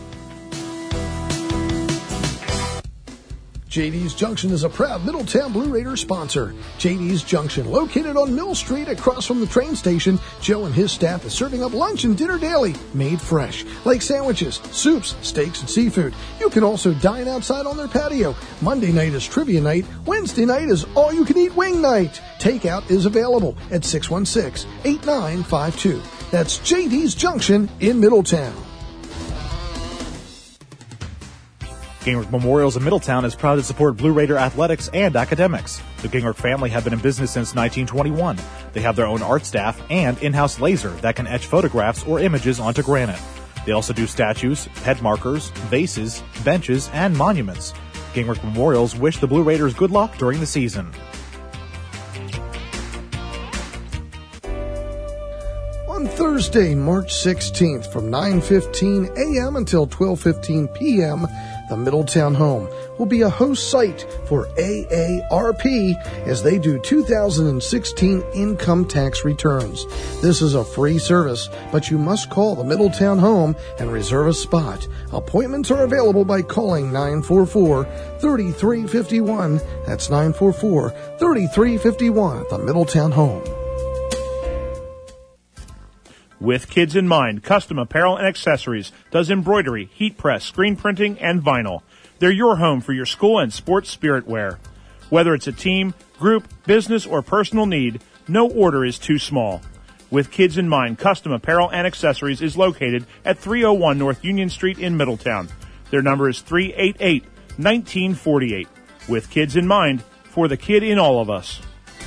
J D's Junction is a proud Middletown Blue Raiders sponsor. J D's Junction, located on Mill Street across from the train station, Joe and his staff is serving up lunch and dinner daily, made fresh, like sandwiches, soups, steaks, and seafood. You can also dine outside on their patio. Monday night is trivia night. Wednesday night is all-you-can-eat wing night. Takeout is available at six one six, eight nine five two. That's J D's Junction in Middletown. Gingrich Memorials in Middletown is proud to support Blue Raider athletics and academics. The Gingrich family have been in business since nineteen twenty-one. They have their own art staff and in-house laser that can etch photographs or images onto granite. They also do statues, pet markers, vases, benches, and monuments. Gingrich Memorials wish the Blue Raiders good luck during the season. On Thursday, March sixteenth, from nine fifteen a.m. until twelve fifteen p.m., the Middletown Home will be a host site for A A R P as they do two thousand sixteen income tax returns. This is a free service, but you must call the Middletown Home and reserve a spot. Appointments are available by calling nine four four, three three five one. That's nine four four, three three five one, the Middletown Home. With kids in mind, Custom Apparel and Accessories does embroidery, heat press, screen printing, and vinyl. They're your home for your school and sports spirit wear. Whether it's a team, group, business, or personal need, no order is too small. With kids in mind, Custom Apparel and Accessories is located at three oh one North Union Street in Middletown. Their number is three eight eight, one nine four eight. With kids in mind, for the kid in all of us.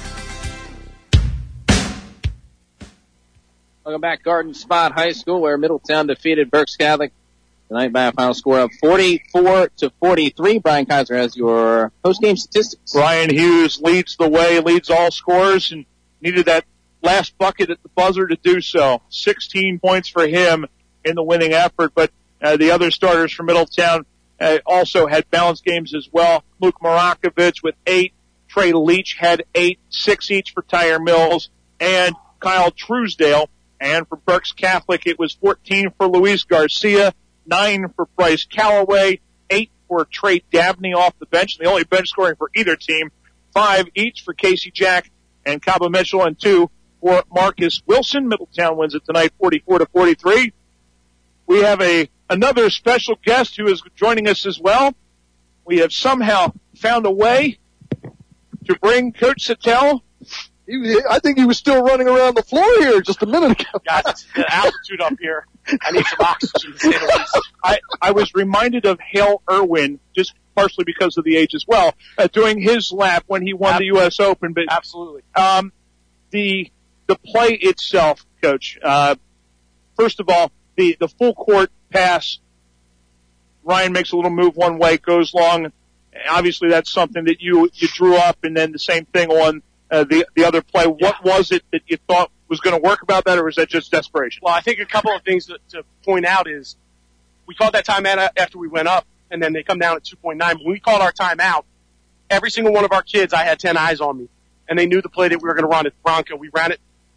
Welcome back, Garden Spot High School, where Middletown defeated Berks Catholic tonight by a final score of forty-four to forty-three. Brian Kaiser has your post-game statistics. Brian Hughes leads the way, leads all scores, and needed that last bucket at the buzzer to do so. sixteen points for him in the winning effort, but uh, the other starters from Middletown uh, also had balanced games as well. Luke Marakovich with eight, Trey Leach had eight, six each for Tyre Mills, and Kyle Truesdale. And for Berks Catholic, it was fourteen for Luis Garcia, nine for Bryce Callaway, eight for Trey Dabney off the bench, the only bench scoring for either team, five each for Casey Jack and Cabo Mitchell, and two for Marcus Wilson. Middletown wins it tonight, forty-four to forty-three. We have a another special guest who is joining us as well. We have somehow found a way to bring Coach Sattel. He, I think he was still running around the floor here just a minute ago. Guys, it's the altitude up here. I need some oxygen to say the least. I, I was reminded of Hale Irwin, just partially because of the age as well, uh, doing his lap when he won Absolutely. the U S Open. But Absolutely. Um, the the play itself, Coach. Uh, first of all, the the full court pass. Ryan makes a little move one way, goes long. Obviously, that's something that you you drew up, and then the same thing on. Uh, the the other play, what yeah. was it that you thought was going to work about that, or was that just desperation? Well, I think a couple of things to, to point out is we called that timeout after we went up, and then they come down at two point nine. When we called our timeout, every single one of our kids, I had ten eyes on me, and they knew the play that we were going to run at Bronco. We ran it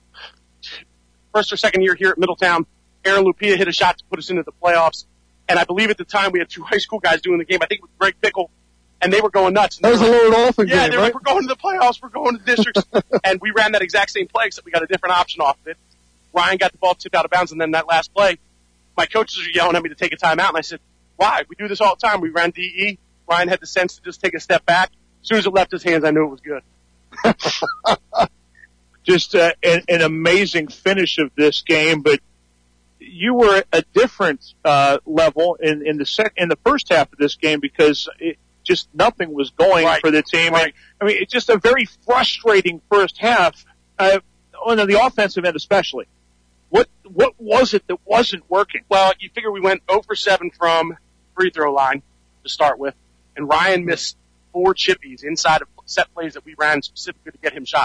first or second year here at Middletown. Aaron Lupia hit a shot to put us into the playoffs, and I believe at the time we had two high school guys doing the game. I think it was Greg Pickle. And they were going nuts. That was a Lord Olson yeah, game, they right? Like, we're going to the playoffs, we're going to districts. And we ran that exact same play, except we got a different option off of it. Ryan got the ball tipped out of bounds, and then that last play, my coaches are yelling at me to take a timeout, and I said, why? We do this all the time. We ran D E. Ryan had the sense to just take a step back. As soon as it left his hands, I knew it was good. Just uh, an, an amazing finish of this game, but you were at a different uh, level in, in the sec- in the first half of this game because it, just nothing was going right. for the team. Right. I mean, it's just a very frustrating first half, uh, on the offensive end especially. What what was it that wasn't working? Well, you figure we went zero for seven from free throw line to start with, and Ryan missed four chippies inside of set plays that we ran specifically to get him shots.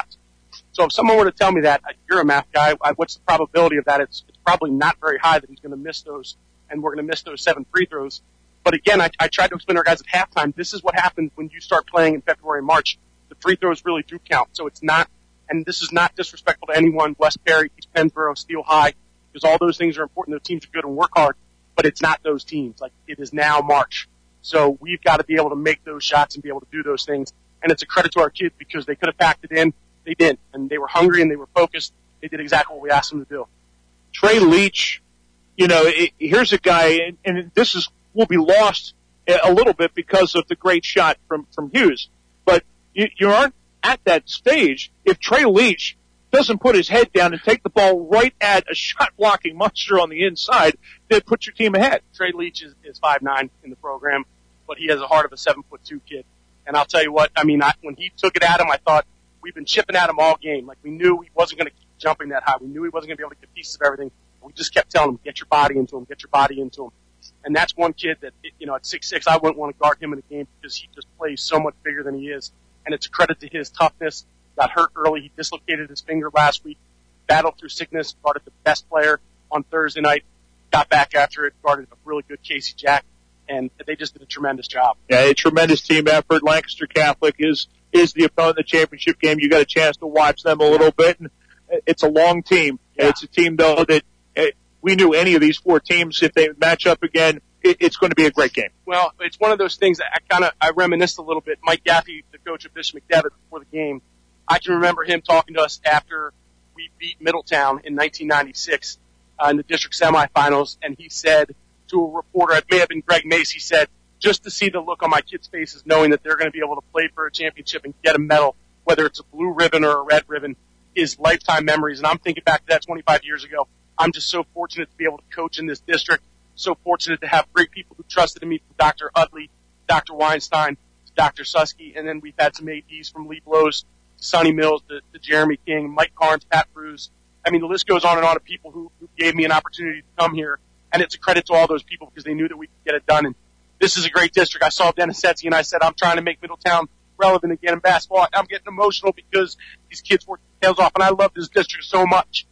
So if someone were to tell me that, you're a math guy, I, what's the probability of that? It's, it's probably not very high that he's going to miss those, and we're going to miss those seven free throws. But again, I, I tried to explain to our guys at halftime, this is what happens when you start playing in February and March. The free throws really do count. So it's not, and this is not disrespectful to anyone, West Perry, East Pennsboro, Steel High, because all those things are important. Those teams are good and work hard, but it's not those teams. Like, it is now March. So we've got to be able to make those shots and be able to do those things. And it's a credit to our kids because they could have packed it in. They didn't. And they were hungry and they were focused. They did exactly what we asked them to do. Trey Leach, you know, it, here's a guy, and, and this is will be lost a little bit because of the great shot from, from Hughes. But you, you aren't at that stage if Trey Leach doesn't put his head down and take the ball right at a shot-blocking monster on the inside that puts your team ahead. Trey Leach is, is five nine in the program, but he has a heart of a seven foot two kid. And I'll tell you what, I mean, I, when he took it at him, I thought, we've been chipping at him all game. Like, we knew he wasn't going to keep jumping that high. We knew he wasn't going to be able to get pieces of everything. We just kept telling him, get your body into him, get your body into him. And that's one kid that, you know, at six six, I wouldn't want to guard him in a game because he just plays so much bigger than he is. And it's a credit to his toughness. Got hurt early. He dislocated his finger last week, battled through sickness, guarded the best player on Thursday night, got back after it, guarded a really good Casey Jack, and they just did a tremendous job. Yeah, a tremendous team effort. Lancaster Catholic is is the opponent in the championship game. You got a chance to watch them a little bit, and it's a long team. Yeah. It's a team, though, that we knew any of these four teams, if they match up again, it, it's going to be a great game. Well, it's one of those things that I kind of, I reminisced a little bit. Mike Gaffey, the coach of Bishop McDevitt, before the game, I can remember him talking to us after we beat Middletown in nineteen ninety-six uh, in the district semifinals, and he said to a reporter, it may have been Greg Mace, he said, just to see the look on my kids' faces knowing that they're going to be able to play for a championship and get a medal, whether it's a blue ribbon or a red ribbon, is lifetime memories. And I'm thinking back to that twenty-five years ago. I'm just so fortunate to be able to coach in this district, so fortunate to have great people who trusted in me, from Doctor Utley, Doctor Weinstein, to Doctor Susky, and then we've had some A Ds from Lee Blows to Sonny Mills to, to Jeremy King, Mike Carnes, Pat Bruce. I mean, the list goes on and on of people who, who gave me an opportunity to come here, and it's a credit to all those people because they knew that we could get it done. And this is a great district. I saw Dennis Setzi, and I said, I'm trying to make Middletown relevant again in basketball. I'm getting emotional because these kids work their tails off, and I love this district so much.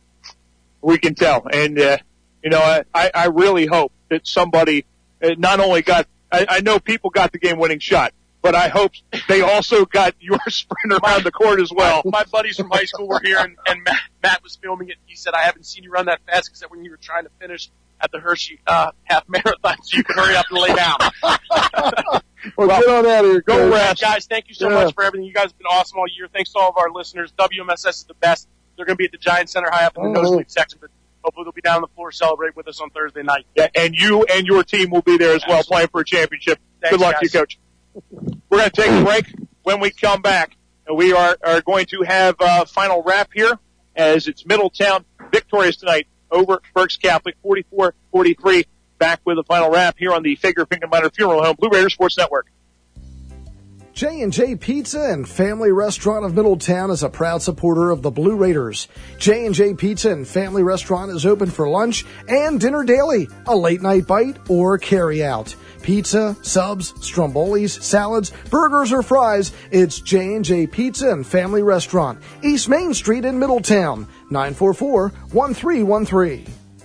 We can tell. And, uh, you know, I, I really hope that somebody uh, not only got, I, I know people got the game-winning shot, but I hope they also got your sprint around the court as well. My, my buddies from high school were here, and, and Matt, Matt was filming it. He said, I haven't seen you run that fast except when you were trying to finish at the Hershey uh, half marathon, so you could hurry up and lay down. well, well, get on out of here. Go rest. Guys, thank you so yeah. much for everything. You guys have been awesome all year. Thanks to all of our listeners. W M S S is the best. They're going to be at the Giant Center high up in the oh. nosebleed section, but hopefully they'll be down on the floor, celebrate with us on Thursday night. Yeah, and you and your team will be there as well, playing for a championship. Thanks, Good luck guys. to you, Coach. We're going to take a break. When we come back, we are, are going to have a final wrap here, as it's Middletown victorious tonight over Berks Catholic, forty-four forty-three. Back with a final wrap here on the Fager Finkenbeiner Funeral Home Blue Raider Sports Network. J and J Pizza and Family Restaurant of Middletown is a proud supporter of the Blue Raiders. J and J Pizza and Family Restaurant is open for lunch and dinner daily, a late night bite or carry out. Pizza, subs, strombolis, salads, burgers, or fries, it's J and J Pizza and Family Restaurant, East Main Street in Middletown, nine four four, one three one three.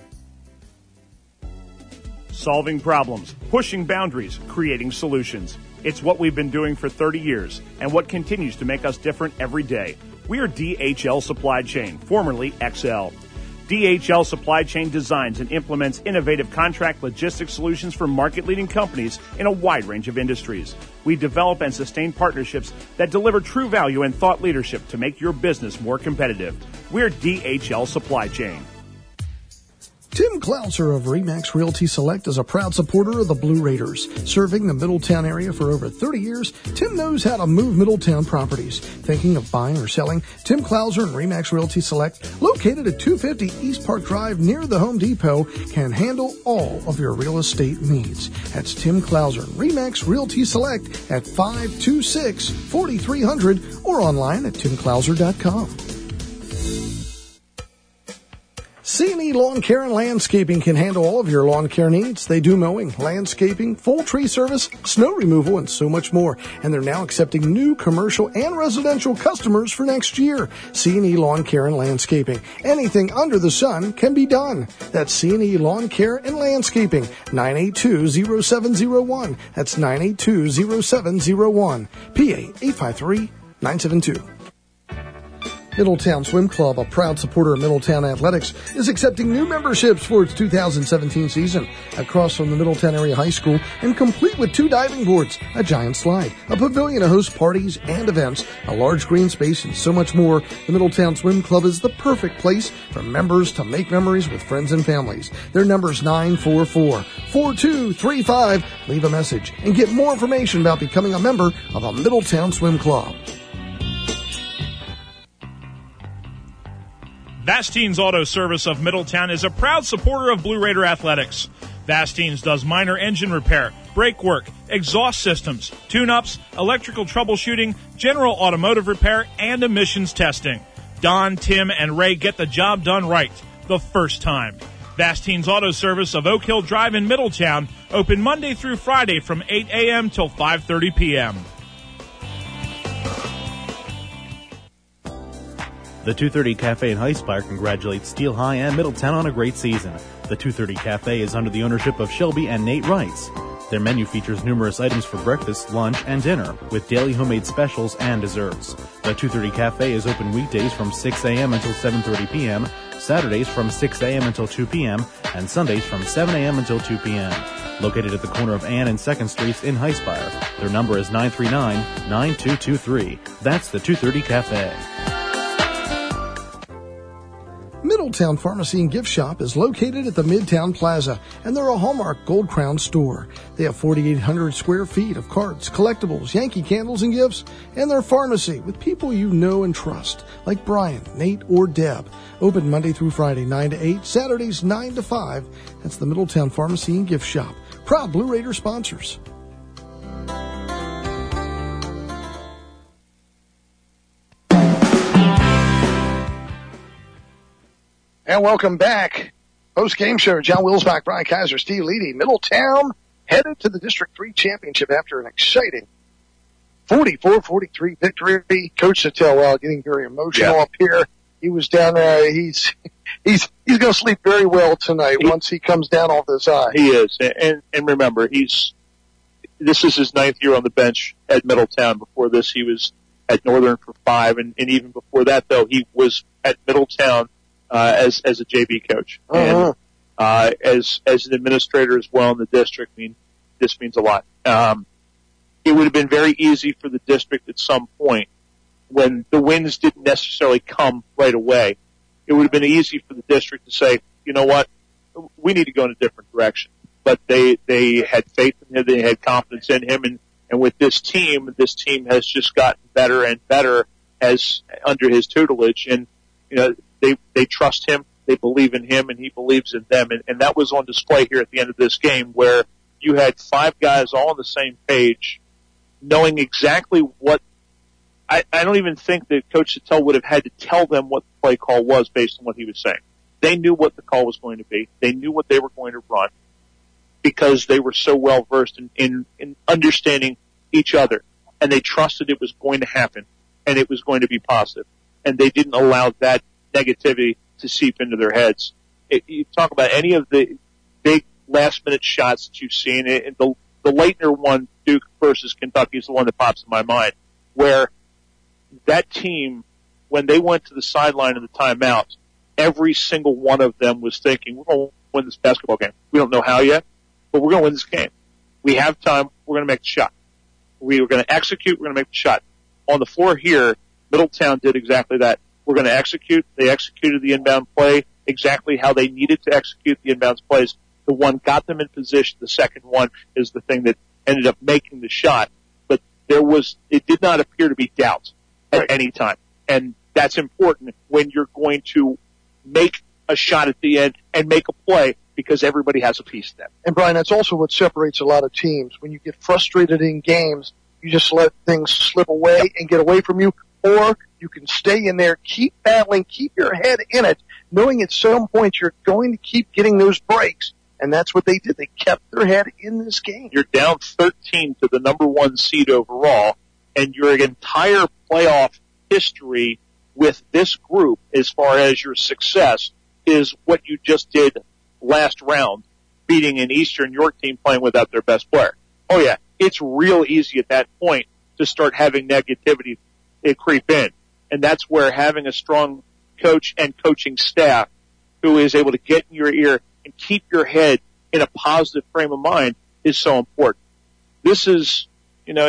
Solving problems, pushing boundaries, creating solutions. It's what we've been doing for thirty years and what continues to make us different every day. We are D H L Supply Chain, formerly X L. D H L Supply Chain designs and implements innovative contract logistics solutions for market-leading companies in a wide range of industries. We develop and sustain partnerships that deliver true value and thought leadership to make your business more competitive. We're D H L Supply Chain. Tim Klauser of Remax Realty Select is a proud supporter of the Blue Raiders. Serving the Middletown area for over thirty years, Tim knows how to move Middletown properties. Thinking of buying or selling? Tim Klauser and Remax Realty Select, located at two fifty East Park Drive near the Home Depot, can handle all of your real estate needs. That's Tim Klauser and Remax Realty Select at five two six, four three zero zero or online at tim klauser dot com. C and E Lawn Care and Landscaping can handle all of your lawn care needs. They do mowing, landscaping, full tree service, snow removal, and so much more. And they're now accepting new commercial and residential customers for next year. C and E Lawn Care and Landscaping. Anything under the sun can be done. That's C and E Lawn Care and Landscaping. nine eight two, zero seven zero one. That's nine eight two, zero seven zero one. P A eight five three, nine seven two. Middletown Swim Club, a proud supporter of Middletown Athletics, is accepting new memberships for its two thousand seventeen season. Across from the Middletown Area High School and complete with two diving boards, a giant slide, a pavilion to host parties and events, a large green space, and so much more, the Middletown Swim Club is the perfect place for members to make memories with friends and families. Their number is nine four four, four two three five. Leave a message and get more information about becoming a member of a Middletown Swim Club. Vastine's Auto Service of Middletown is a proud supporter of Blue Raider Athletics. Vastine's does minor engine repair, brake work, exhaust systems, tune-ups, electrical troubleshooting, general automotive repair, and emissions testing. Don, Tim, and Ray get the job done right the first time. Vastine's Auto Service of Oak Hill Drive in Middletown, open Monday through Friday from eight a.m. till five thirty p.m. The two thirty Cafe in Highspire congratulates Steel High and Middletown on a great season. The two thirty Cafe is under the ownership of Shelby and Nate Rice. Their menu features numerous items for breakfast, lunch, and dinner, with daily homemade specials and desserts. The two thirty Cafe is open weekdays from six a.m. until seven thirty p.m., Saturdays from six a.m. until two p.m., and Sundays from seven a.m. until two p.m. Located at the corner of Ann and second Streets in Highspire. Their number is nine three nine, nine two two three. That's the two thirty Cafe. Middletown Pharmacy and Gift Shop is located at the Midtown Plaza, and they're a Hallmark Gold Crown store. They have forty-eight hundred square feet of cards, collectibles, Yankee candles, and gifts, and their pharmacy with people you know and trust, like Brian, Nate, or Deb. Open Monday through Friday, nine to eight, Saturdays, nine to five. That's the Middletown Pharmacy and Gift Shop. Proud Blue Raider sponsors. And welcome back. Post-game show, John Wilsbach, Brian Kaiser, Steve Leedy. Middletown headed to the District three championship after an exciting forty-four forty-three victory. Coach Sotelo getting very emotional yeah. up here. He was down there. He's he's he's going to sleep very well tonight he, once he comes down off this eye. He is. And, and remember, he's this is his ninth year on the bench at Middletown. Before this, he was at Northern for five. And, and even before that, though, he was at Middletown Uh, as, as a J V coach. Uh-huh. And, uh, as, as an administrator as well in the district. I mean, this means a lot. Um, it would have been very easy for the district at some point when the wins didn't necessarily come right away. It would have been easy for the district to say, you know what, we need to go in a different direction. But they, they had faith in him, they had confidence in him, and, and with this team, this team has just gotten better and better as, under his tutelage. And, you know, They, they trust him, they believe in him, and he believes in them. And, and that was on display here at the end of this game, where you had five guys all on the same page, knowing exactly what I, I don't even think that Coach Sotelo would have had to tell them what the play call was based on what he was saying. They knew what the call was going to be. They knew what they were going to run because they were so well versed in, in, in understanding each other. And they trusted it was going to happen and it was going to be positive. And they didn't allow that negativity to seep into their heads. It, you talk about any of the big last minute shots that you've seen. It, the, the Leitner one, Duke versus Kentucky, is the one that pops in my mind, where that team, when they went to the sideline in the timeout, every single one of them was thinking, we're going to win this basketball game. We don't know how yet, but we're going to win this game. We have time. We're going to make the shot. We are going to execute. We're going to make the shot. On the floor here, Middletown did exactly that. We're going to execute. They executed the inbound play exactly how they needed to execute the inbound plays. The one got them in position. The second one is the thing that ended up making the shot. But there was, it did not appear to be doubt at right. any time. And that's important when you're going to make a shot at the end and make a play, because everybody has a piece of that. And Brian, that's also what separates a lot of teams. When you get frustrated in games, you just let things slip away and get away from you, or you can stay in there, keep battling, keep your head in it, knowing at some point you're going to keep getting those breaks. And that's what they did. They kept their head in this game. You're down thirteen to the number one seed overall, and your entire playoff history with this group, as far as your success, is what you just did last round, beating an Eastern York team playing without their best player. Oh yeah, it's real easy at that point to start having negativity it creep in. And that's where having a strong coach and coaching staff who is able to get in your ear and keep your head in a positive frame of mind is so important. This is, you know,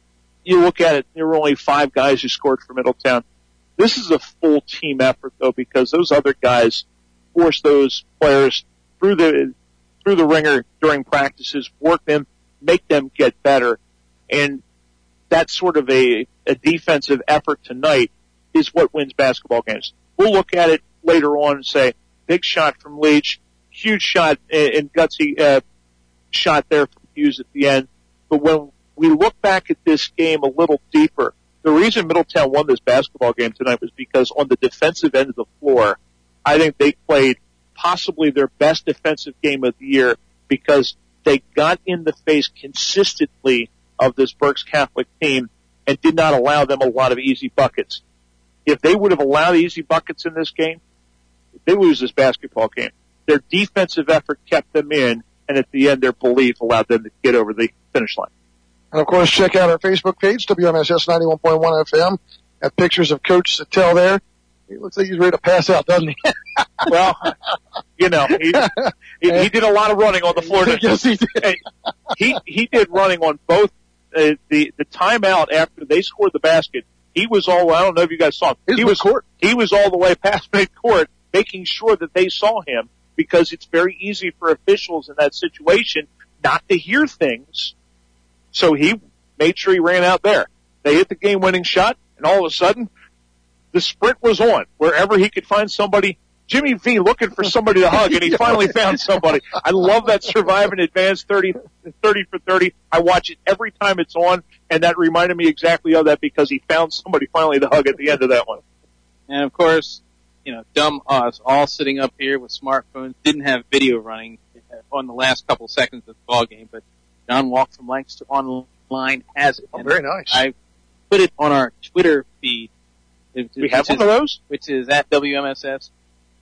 you look at it, there were only five guys who scored for Middletown. This is a full team effort, though, because those other guys force those players through the through the ringer during practices, work them, make them get better. And that sort of a, a defensive effort tonight is what wins basketball games. We'll look at it later on and say, big shot from Leach, huge shot and gutsy uh, shot there from Hughes at the end. But when we look back at this game a little deeper, the reason Middletown won this basketball game tonight was because on the defensive end of the floor, I think they played possibly their best defensive game of the year because they got in the face consistently of this Berks Catholic team and did not allow them a lot of easy buckets. If they would have allowed easy buckets in this game, they lose this basketball game. Their defensive effort kept them in, and at the end, their belief allowed them to get over the finish line. And of course, check out our Facebook page, W M S S ninety-one point one F M. Got pictures of Coach Sattel there. He looks like he's ready to pass out, doesn't he? Well, you know, he, he, he did a lot of running on the floor. Yes, he did. he, he did running on both uh, the, the timeout after they scored the basket. He was all, I don't know if you guys saw him. His he was, court. he was all the way past midcourt, making sure that they saw him because it's very easy for officials in that situation not to hear things. So he made sure he ran out there. They hit the game-winning shot, and all of a sudden, the sprint was on. Wherever he could find somebody, Jimmy V looking for somebody to hug, and he finally found somebody. I love that Survive and Advance thirty, thirty for thirty. I watch it every time it's on, and that reminded me exactly of that because he found somebody finally to hug at the end of that one. And of course, you know, dumb us, all sitting up here with smartphones, didn't have video running on the last couple seconds of the ball game, but John Walk from Lancaster Online has it. Oh, very nice. I put it on our Twitter feed. We have one of those? Which is at W M S S.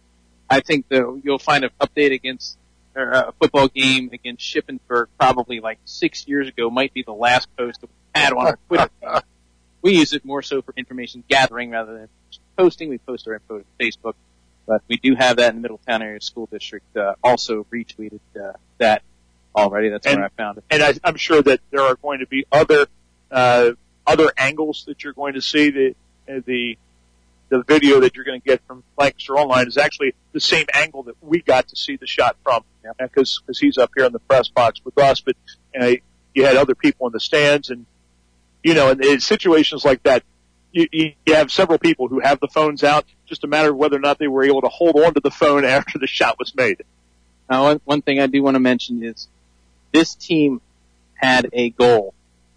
I think the, you'll find an update against or a football game against Shippensburg probably like six years ago might be the last post that we had on our Twitter feed. We use it more so for information gathering rather than posting. We post our info to Facebook. But we do have that in the Middletown Area School District, uh, also retweeted uh, that already. That's and, where I found it. And I, I'm sure that there are going to be other uh, other angles that you're going to see. The the the video that you're going to get from Lancaster Online is actually the same angle that we got to see the shot from, because because he's up here in the press box with us. But uh, you had other people in the stands, and you know, in, in situations like that, you, you have several people who have the phones out. Just a matter of whether or not they were able to hold on to the phone after the shot was made. Now, one, one thing I do want to mention is this team had a goal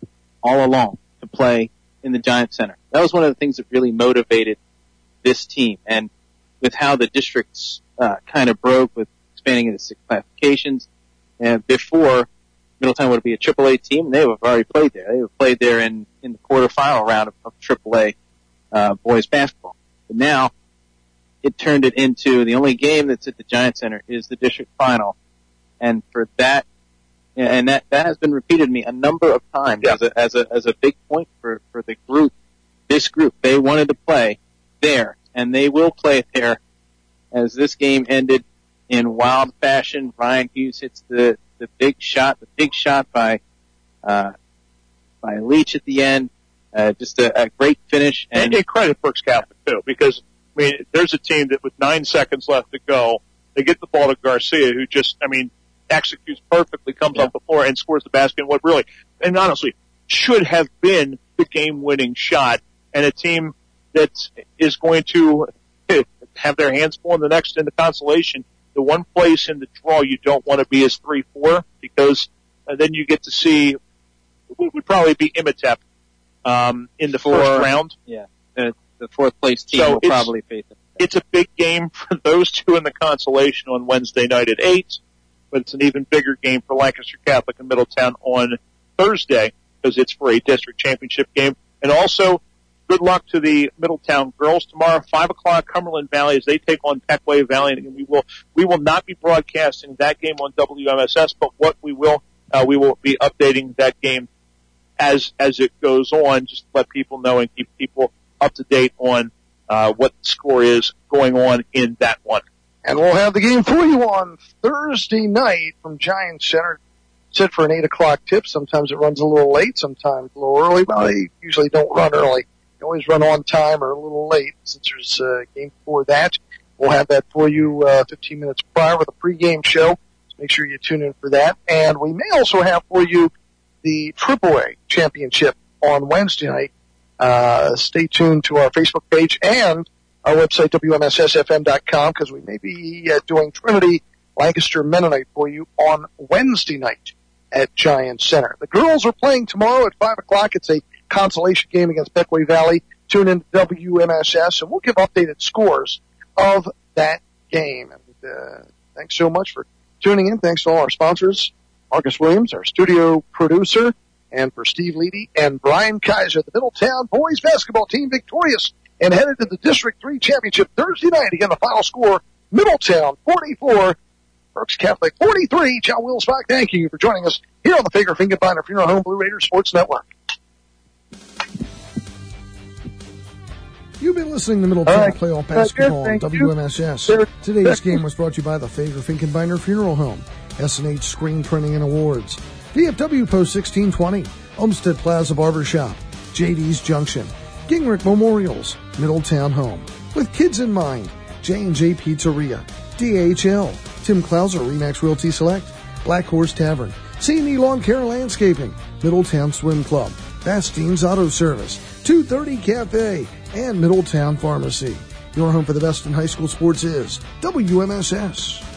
all along to play in the Giant Center. That was one of the things that really motivated this team. And with how the districts uh, kind of broke with expanding into six classifications, and before Middletown would be a triple A team, and they would have already played there. They would have played there in, in the quarterfinal round of, of triple A uh, boys basketball. But now it turned it into the only game that's at the Giant Center is the district final. And for that, and that, that has been repeated to me a number of times yeah. as a, as a, as a big point for, for the group, this group. They wanted to play there, and they will play there as this game ended in wild fashion. Ryan Hughes hits the, the big shot, the big shot by, uh, by Leach at the end. Uh, just a, a great finish. And, and, and credit Berks Catholic too, because I mean, there's a team that with nine seconds left to go, they get the ball to Garcia, who just, I mean, executes perfectly, comes yeah. off the floor and scores the basket in what really, and honestly, should have been the game-winning shot. And a team that is going to have their hands full in the next, in the consolation, the one place in the draw you don't want to be is three four, because uh, then you get to see what would probably be Imatep um, in the Four, first round. Yeah, uh, the fourth place team so will probably face it. it's a big game for those two in the consolation on Wednesday night at eight, but it's an even bigger game for Lancaster Catholic and Middletown on Thursday because it's for a district championship game. And also, good luck to the Middletown girls tomorrow, five o'clock, Cumberland Valley, as they take on Peckway Valley. And we will, we will not be broadcasting that game on W M S S, but what we will, uh, we will be updating that game as, as it goes on, just to let people know and keep people up to date on, uh, what the score is going on in that one. And we'll have the game for you on Thursday night from Giants Center. Set for an eight o'clock tip. Sometimes it runs a little late, sometimes a little early. Well, they usually don't run early. They always run on time or a little late. Since there's a game before that, we'll have that for you uh, fifteen minutes prior with a pregame show. So make sure you tune in for that. And we may also have for you the triple A Championship on Wednesday night. Uh, stay tuned to our Facebook page and our website, W M S S F M dot com, because we may be uh, doing Trinity Lancaster Mennonite for you on Wednesday night at Giants Center. The girls are playing tomorrow at five o'clock. It's a consolation game against Peckway Valley. Tune in to W M S S, and we'll give updated scores of that game. And uh, thanks so much for tuning in. Thanks to all our sponsors, Marcus Williams, our studio producer, and for Steve Leedy and Brian Kaiser. The Middletown boys basketball team victorious and headed to the District three Championship Thursday night. Again, the final score, Middletown forty-four, Berks Catholic forty-three. John Wilsbach, thank you for joining us here on the Fager Finkenbeiner Funeral Home Blue Raiders Sports Network. You've been listening to Middletown right. Playoff Basketball on Thank W M S S. You. Today's Thank game was brought to you by the Fager Finkenbeiner Funeral Home, S and H Screen Printing and Awards, V F W Post sixteen twenty, Olmsted Plaza Barbershop, J D's Junction, Gingrich Memorials, Middletown Home. With kids in mind, J and J Pizzeria, D H L, Tim Klauser, Remax Realty Select, Black Horse Tavern, C and E Lawn Care Landscaping, Middletown Swim Club, Bastine's Auto Service, two thirty Cafe, and Middletown Pharmacy. Your home for the best in high school sports is W M S S.